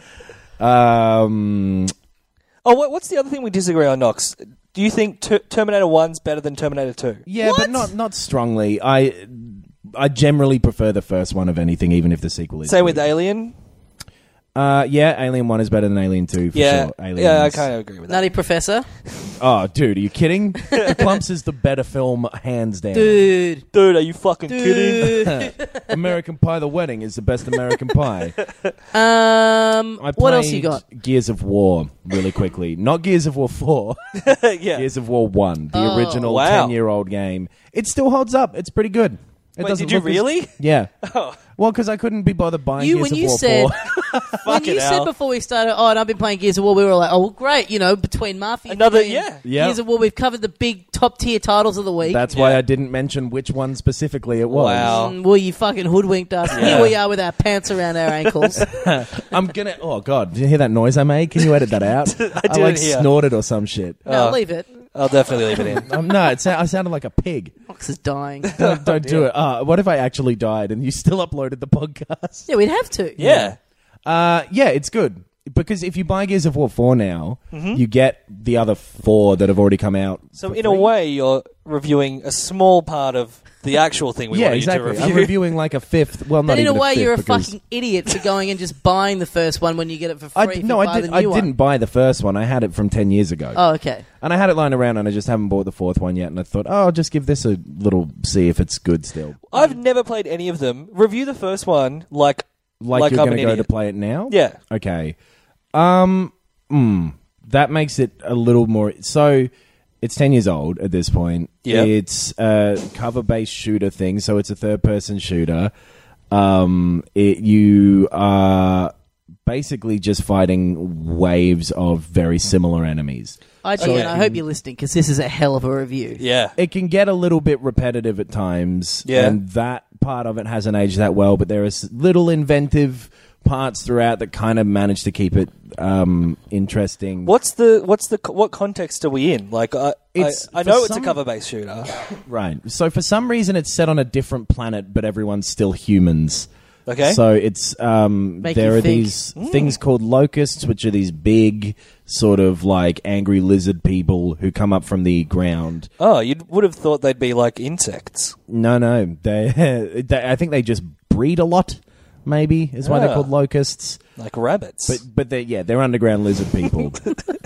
What's the other thing we disagree on, Knox? Do you think Terminator 1's better than Terminator 2? Yeah, What? but not strongly. I generally prefer the first one of anything, even if the sequel is Same good. with Alien? Yeah, Alien 1 is better than Alien 2, for Yeah. sure. Aliens. Yeah, I kind of agree with that. Nutty Professor. Oh, dude, are you kidding? Clumps is the better film, hands down. Dude. Dude, are you fucking kidding? American Pie The Wedding is the best American Pie. What else you got? Gears of War, really quickly. Not Gears of War 4. Yeah. Gears of War 1, the Oh. original Wow. 10-year-old game. It still holds up. It's pretty good. It Wait, doesn't did you look as- really? Yeah. Oh. Well, because I couldn't be bothered buying Gears When of you War said 4. When you said before we started, and I've been playing Gears of War, we were like, oh, well, great, between Mafia and Gears of War, we've covered the big top-tier titles of the week. That's why I didn't mention which one specifically it was. Wow. Well, you fucking hoodwinked us. Here we are with our pants around our ankles. I'm gonna... Oh, God. Did you hear that noise I made? Can you edit that out? I snorted or some shit. No, leave it. I'll definitely leave it in. No, I sounded like a pig. Fox is dying. Don't do it. What if I actually died and you still uploaded the podcast? Yeah, we'd have to. Yeah. Yeah, it's good. Because if you buy Gears of War 4 now, you get the other 4 that have already come out. So in a way, you're reviewing a small part of the actual thing we wanted you to review. I'm reviewing like a fifth. Well, not even a fifth. But in a way, you're a fucking idiot for going and just buying the first one when you get it for free. I didn't buy the first one. I had it from 10 years ago. Oh, okay. And I had it lying around, and I just haven't bought the fourth one yet. And I thought, I'll just give this a little see if it's good still. I've never played any of them. Review the first one like you're going to go to play it now? Yeah. Okay. That makes it a little more... So... It's 10 years old at this point. Yep. It's a cover-based shooter thing, so it's a third-person shooter. You are basically just fighting waves of very similar enemies. I hope you're listening, because this is a hell of a review. Yeah. It can get a little bit repetitive at times, and that part of it hasn't aged that well, but there are little inventive parts throughout that kind of manage to keep it interesting. What context are we in? Like, I know it's a cover-based shooter. Right. So for some reason it's set on a different planet, but everyone's still humans. Okay. So it's there are these things called locusts, which are these big sort of like angry lizard people who come up from the ground. Oh, you would have thought they'd be like insects. No. They I think they just breed a lot. Maybe is why they're called locusts, like rabbits. But they're underground lizard people,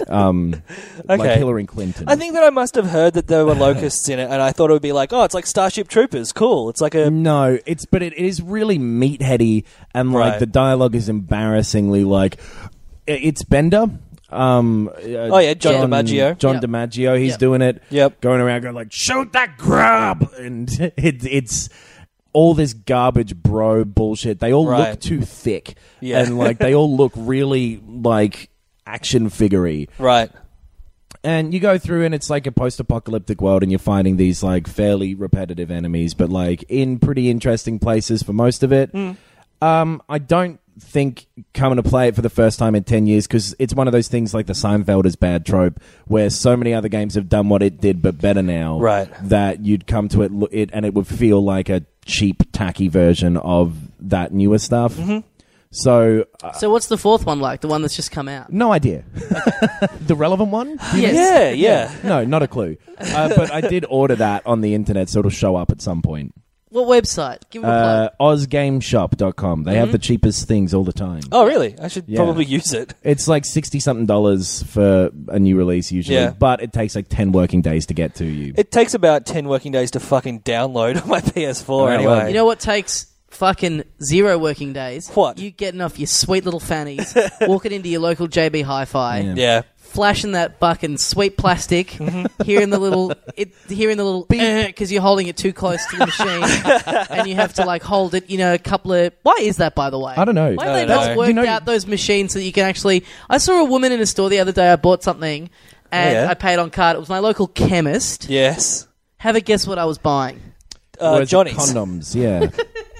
like Hillary Clinton. I think that I must have heard that there were locusts in it, and I thought it would be like, it's like Starship Troopers, cool. It's like a it is really meatheady, and like the dialogue is embarrassingly like it's Bender. John DiMaggio. John DiMaggio, he's doing it. Yep, going around going like, shoot that grub, and it's. All this garbage bro bullshit. They all look too thick. Yeah. And like they all look really like action figure-y. Right. And you go through and it's like a post-apocalyptic world and you're finding these like fairly repetitive enemies, but like in pretty interesting places for most of it. I don't think coming to play it for the first time in 10 years, because it's one of those things like the Seinfeld is bad trope where so many other games have done what it did but better now, right? That you'd come to it and it would feel like a cheap, tacky version of that newer stuff. So what's the fourth one like? The one that's just come out? No idea. The relevant one? Yes. Yeah. No, not a clue. But I did order that on the internet, so it'll show up at some point. What website? Give me a plug. OzGameShop.com. They have the cheapest things all the time. Oh, really? I should probably use it. It's like $60-something for a new release usually, but it takes like 10 working days to get to you. It takes about 10 working days to fucking download on my PS4 anyway. Well, you know what takes fucking 0 working days? What? You getting off your sweet little fannies, walking into your local JB Hi-Fi. Yeah. Flashing that fucking sweet plastic, hearing the little, because you're holding it too close to the machine, and you have to like hold it. A couple of. Why is that, by the way? I don't know. Why have they not worked out those machines so that you can actually? I saw a woman in a store the other day. I bought something, and I paid on card. It was my local chemist. Yes. Have a guess what I was buying? Johnny's condoms. Yeah.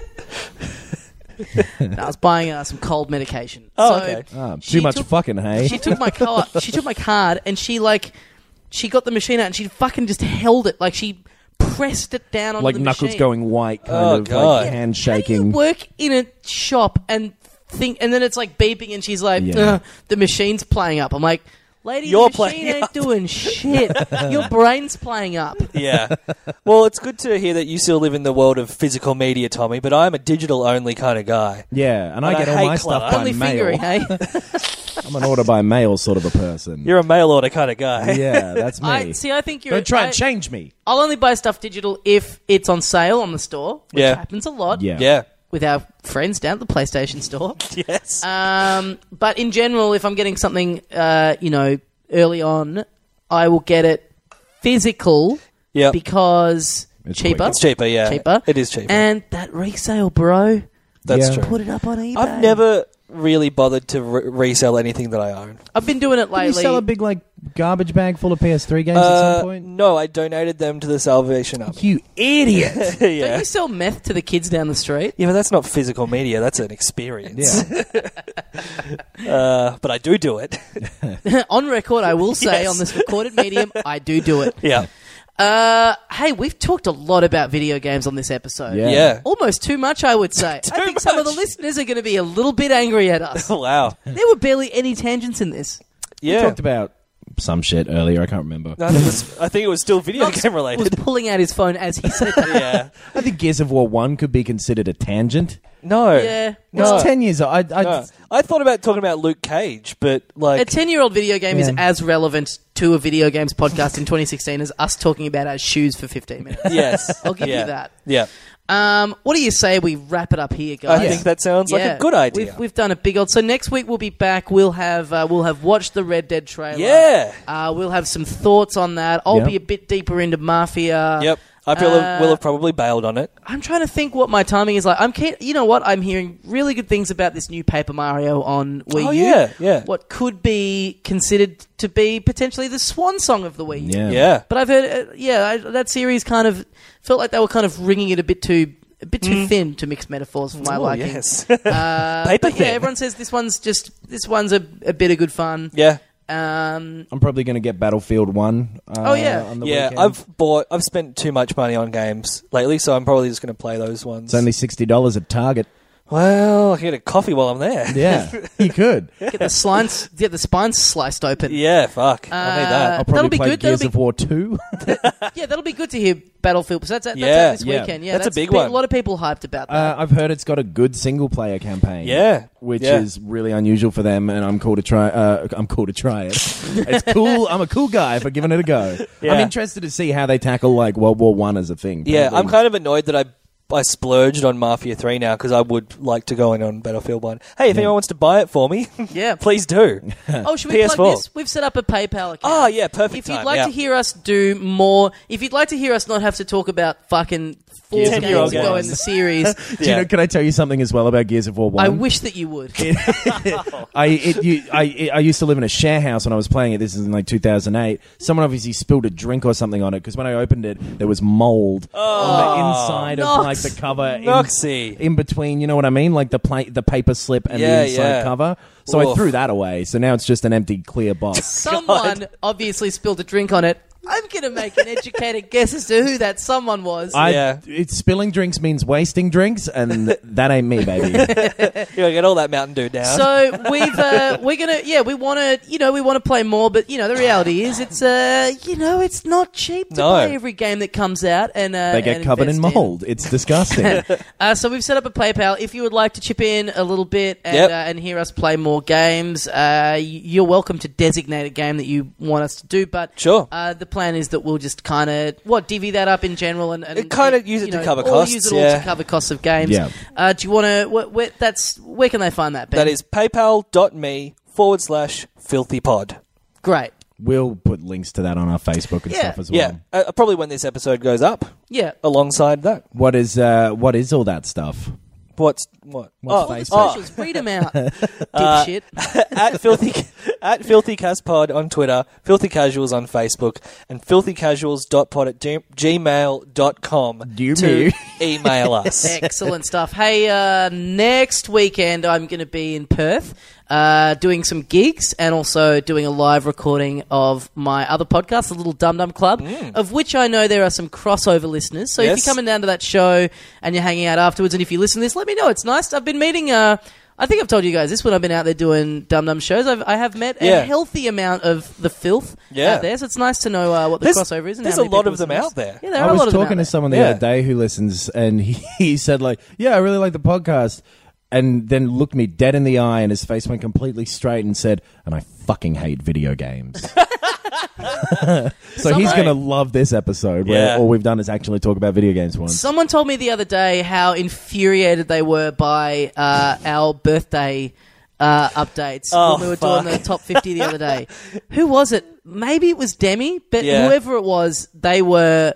I was buying some cold medication. Okay. Too much fucking hay. She took my card. She took my card, and she got the machine out, and she fucking just held it like she pressed it down on like the knuckles machine. going white, kind of like hand shaking. How do you work in a shop and think, and then it's like beeping, and she's like, the machine's playing up. I'm like, lady, your machine ain't doing shit. Your brain's playing up. Yeah. Well, it's good to hear that you still live in the world of physical media, Tommy, but I'm a digital-only kind of guy. Yeah, and I get all my stuff by only mail. Fingering, hey? I'm an order by mail sort of a person. You're a mail order kind of guy. Yeah, that's me. I think you're... Don't try and change me. I'll only buy stuff digital if it's on sale on the store, which happens a lot. Yeah. With our friends down at the PlayStation Store. Yes. But in general, if I'm getting something, early on, I will get it physical because it's cheaper. It's cheaper, yeah. Cheaper. It is cheaper. And that resale, bro. That's true. Put it up on eBay. I've never really bothered to resell anything that I own. I've been doing it Did lately. you sell a big garbage bag full of PS3 games at some point? No, I donated them to the Salvation Army. You idiot! Don't Yeah. you sell meth to the kids down the street? Yeah, but that's not physical media. That's an experience. Yeah. But I do it. On record, I will say Yes. on this recorded medium, I do it. Yeah. Hey, we've talked a lot about video games on this episode. Yeah. Yeah. Almost too much, I would say. I think some of the much. listeners are going to be a little bit angry at us. Wow. There were barely any tangents in this. We Yeah. talked about some shit earlier. I can't remember. No, I think it was still video game Was related. pulling out his phone as he said that. Yeah. I think Gears of War 1 could be considered a tangent. No. Yeah. No. It's 10 years old. No. I thought about talking about Luke Cage, but like A 10-year-old video game is Yeah. as relevant to a video games podcast in 2016 as us talking about our shoes for 15 minutes. yes, I'll give Yeah. you that. Yeah. What do you say we wrap it up here, guys? I think that sounds like a good idea. We've done a big old. So next week we'll be back. We'll have watched the Red Dead trailer. Yeah. We'll have some thoughts on that. I'll Yep. be a bit deeper into Mafia. Yep. I will have probably bailed on it. I'm trying to think what my timing is like. I'm keen. You know what? I'm hearing really good things about this new Paper Mario on Wii Oh, U. yeah, yeah. What could be considered to be potentially the swan song of the Wii U. Yeah. Yeah. But I've heard, that series kind of felt like they were kind of ringing it a bit too thin to mix metaphors for my Oh, liking. yes. Paper Paper Yeah, thin. everyone says this one's a bit of good fun. Yeah. I'm probably going to get Battlefield 1. Oh, yeah. On the Yeah, weekend. I've spent too much money on games lately, so I'm probably just going to play those ones. It's only $60 at Target. Well, I can get a coffee while I'm there. Yeah, you could. Get the spines sliced open. Yeah, fuck. I need that. I'll probably That'll be play good. Gears of War 2. Yeah, that'll be good to hear Battlefield. So that's out this yeah. weekend. Yeah, That's a big one. A lot of people hyped about that. I've heard it's got a good single-player campaign. Yeah. Which Yeah. is really unusual for them, and I'm cool to try. I'm cool to try it. It's cool. I'm a cool guy for giving it a go. Yeah. I'm interested to see how they tackle like World War One as a thing. Yeah, Probably. I'm kind of annoyed that I splurged on Mafia 3 now because I would like to go in on Battlefield 1. Hey, if anyone wants to buy it for me, Yeah. please do. Oh, should we PS4. plug this? We've set up a PayPal account. Oh, yeah, perfect If you'd time, like yeah. to hear us do more, if you'd like to hear us not have to talk about fucking 4 Gears of games War ago games. in the series, Do you know? Can I tell you something as well about Gears of War 1? I wish that you would. I used to live in a share house when I was playing it. This is in like 2008. Someone obviously spilled a drink or something on it because when I opened it, there was mold on the inside of like the cover. Noxy. In between, you know what I mean? Like the paper slip and Yeah, the inside yeah. cover. So I Oof. threw that away. So now it's just an empty clear box. Someone obviously spilled a drink on it. I'm going to make an educated guess as to who that someone was. Yeah. Spilling drinks means wasting drinks, and that ain't me, baby. You gotta get all that Mountain Dew down. So we want to play more, but the reality is it's not cheap to No. play every game that comes out, and They get and covered in invest mold. It's disgusting. So we've set up a PayPal. If you would like to chip in a little bit and Yep. and hear us play more games, you're welcome to designate a game that you want us to do. But Sure. the plan is that we'll just kind of divvy that up in general and Kinda use it to cover or costs, use it all yeah. to cover costs of games. Yeah. Do you want to? Where can they find that? Ben? That is paypal.me/filthypod. great. We'll put links to that on our Facebook and Yeah. stuff as well. Yeah, probably when this episode goes up, Yeah. alongside that. What is all that stuff? What? What's All the Facebook? socials, read them out, dipshit. at filthycaspod on Twitter, Filthy Casuals on Facebook, and filthycasuals.pod@gmail.com Do to me. email us. Excellent stuff. Hey, next weekend I'm going to be in Perth doing some gigs and also doing a live recording of my other podcast, The Little Dum Dum Club, of which I know there are some crossover listeners. So if Yes. you're coming down to that show and you're hanging out afterwards, and if you listen to this, let me know. It's nice. I've been meeting... I think I've told you guys this when I've been out there doing Dum Dum shows. I have met a Yeah. healthy amount of the filth Yeah. out there, so it's nice to know what the There's- crossover is. And there's how many a lot people of them listen to out us. there. Yeah, there I are a lot was of them out talking to there. someone the Yeah. other day who listens, and he said like, "Yeah, I really like the podcast," and then looked me dead in the eye, and his face went completely straight, and said, "And I fucking hate video games." So he's Someone- gonna love this episode where Yeah. all we've done is actually talk about video games once. Someone told me the other day how infuriated they were by our birthday updates Oh, when we were doing the top 50 the other day. Who was it? Maybe it was Demi, but Yeah. whoever it was, they were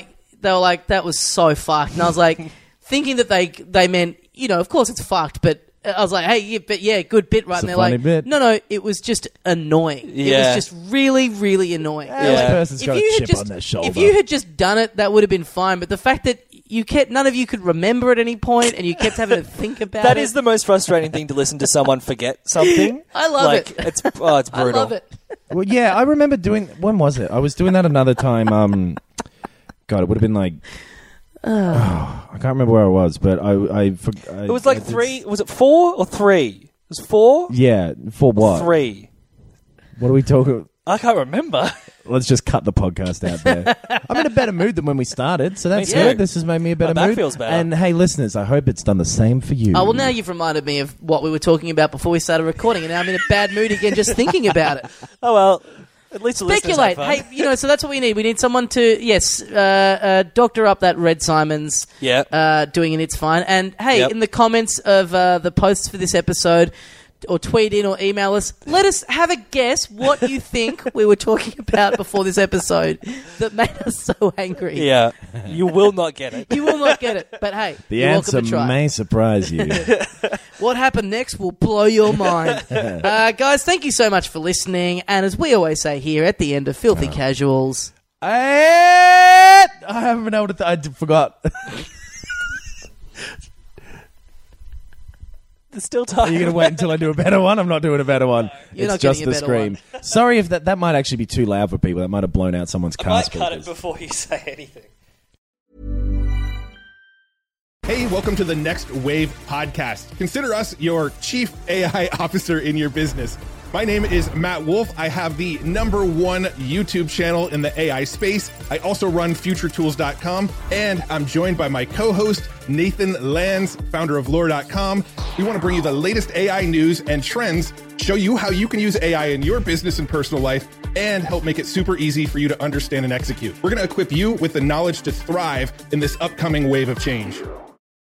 like, that was so fucked. And I was like, thinking that they meant, of course it's fucked, but I was like, hey, good bit, right? It's and a they're funny like, bit. no, it was just annoying. Yeah. It was just really, really annoying. This person's got a chip on their shoulder. If you had just done it, that would have been fine. But the fact that none of you could remember at any point, and you kept having to think about it. That is the most frustrating thing, to listen to someone forget something. I love it. It's brutal. I love it. Well, yeah, I remember doing... When was it? I was doing that another time. God, it would have been like... I can't remember where I was, but it was like 3... Was it 4 or 3? It was 4? Yeah, for what? 3. What are we talking... I can't remember. Let's just cut the podcast out there. I'm in a better mood than when we started, so that's Me too. good. This has made me a better My back mood. feels better. And hey, listeners, I hope it's done the same for you. Oh, well, now you've reminded me of what we were talking about before we started recording, and now I'm in a bad mood again just thinking about it. Oh, well, at least the Speculate. listeners have fun. Hey, so that's what we need. We need someone to, doctor up that Red Simons doing an It's Fine. And, hey, in the comments of the posts for this episode, or tweet in or email us, let us have a guess what you think we were talking about before this episode that made us so angry. Yeah, you will not get it. You will not get it, but hey, the you're answer welcome to try. may surprise you. What happened next will blow your mind. Guys, thank you so much for listening, and as we always say here at the end of Filthy Casuals... I haven't been able to... I forgot. There's still time. Are you going to wait until I do a better one? I'm not doing a better one. You're it's not just getting the a better scream. Sorry if that might actually be too loud for people. That might have blown out someone's car I might speakers. cut it before you say anything. Hey, welcome to the Next Wave podcast. Consider us your chief AI officer in your business. My name is Matt Wolf. I have the #1 YouTube channel in the AI space. I also run FutureTools.com, and I'm joined by my co-host, Nathan Lands, founder of Lore.com. We want to bring you the latest AI news and trends, show you how you can use AI in your business and personal life, and help make it super easy for you to understand and execute. We're going to equip you with the knowledge to thrive in this upcoming wave of change.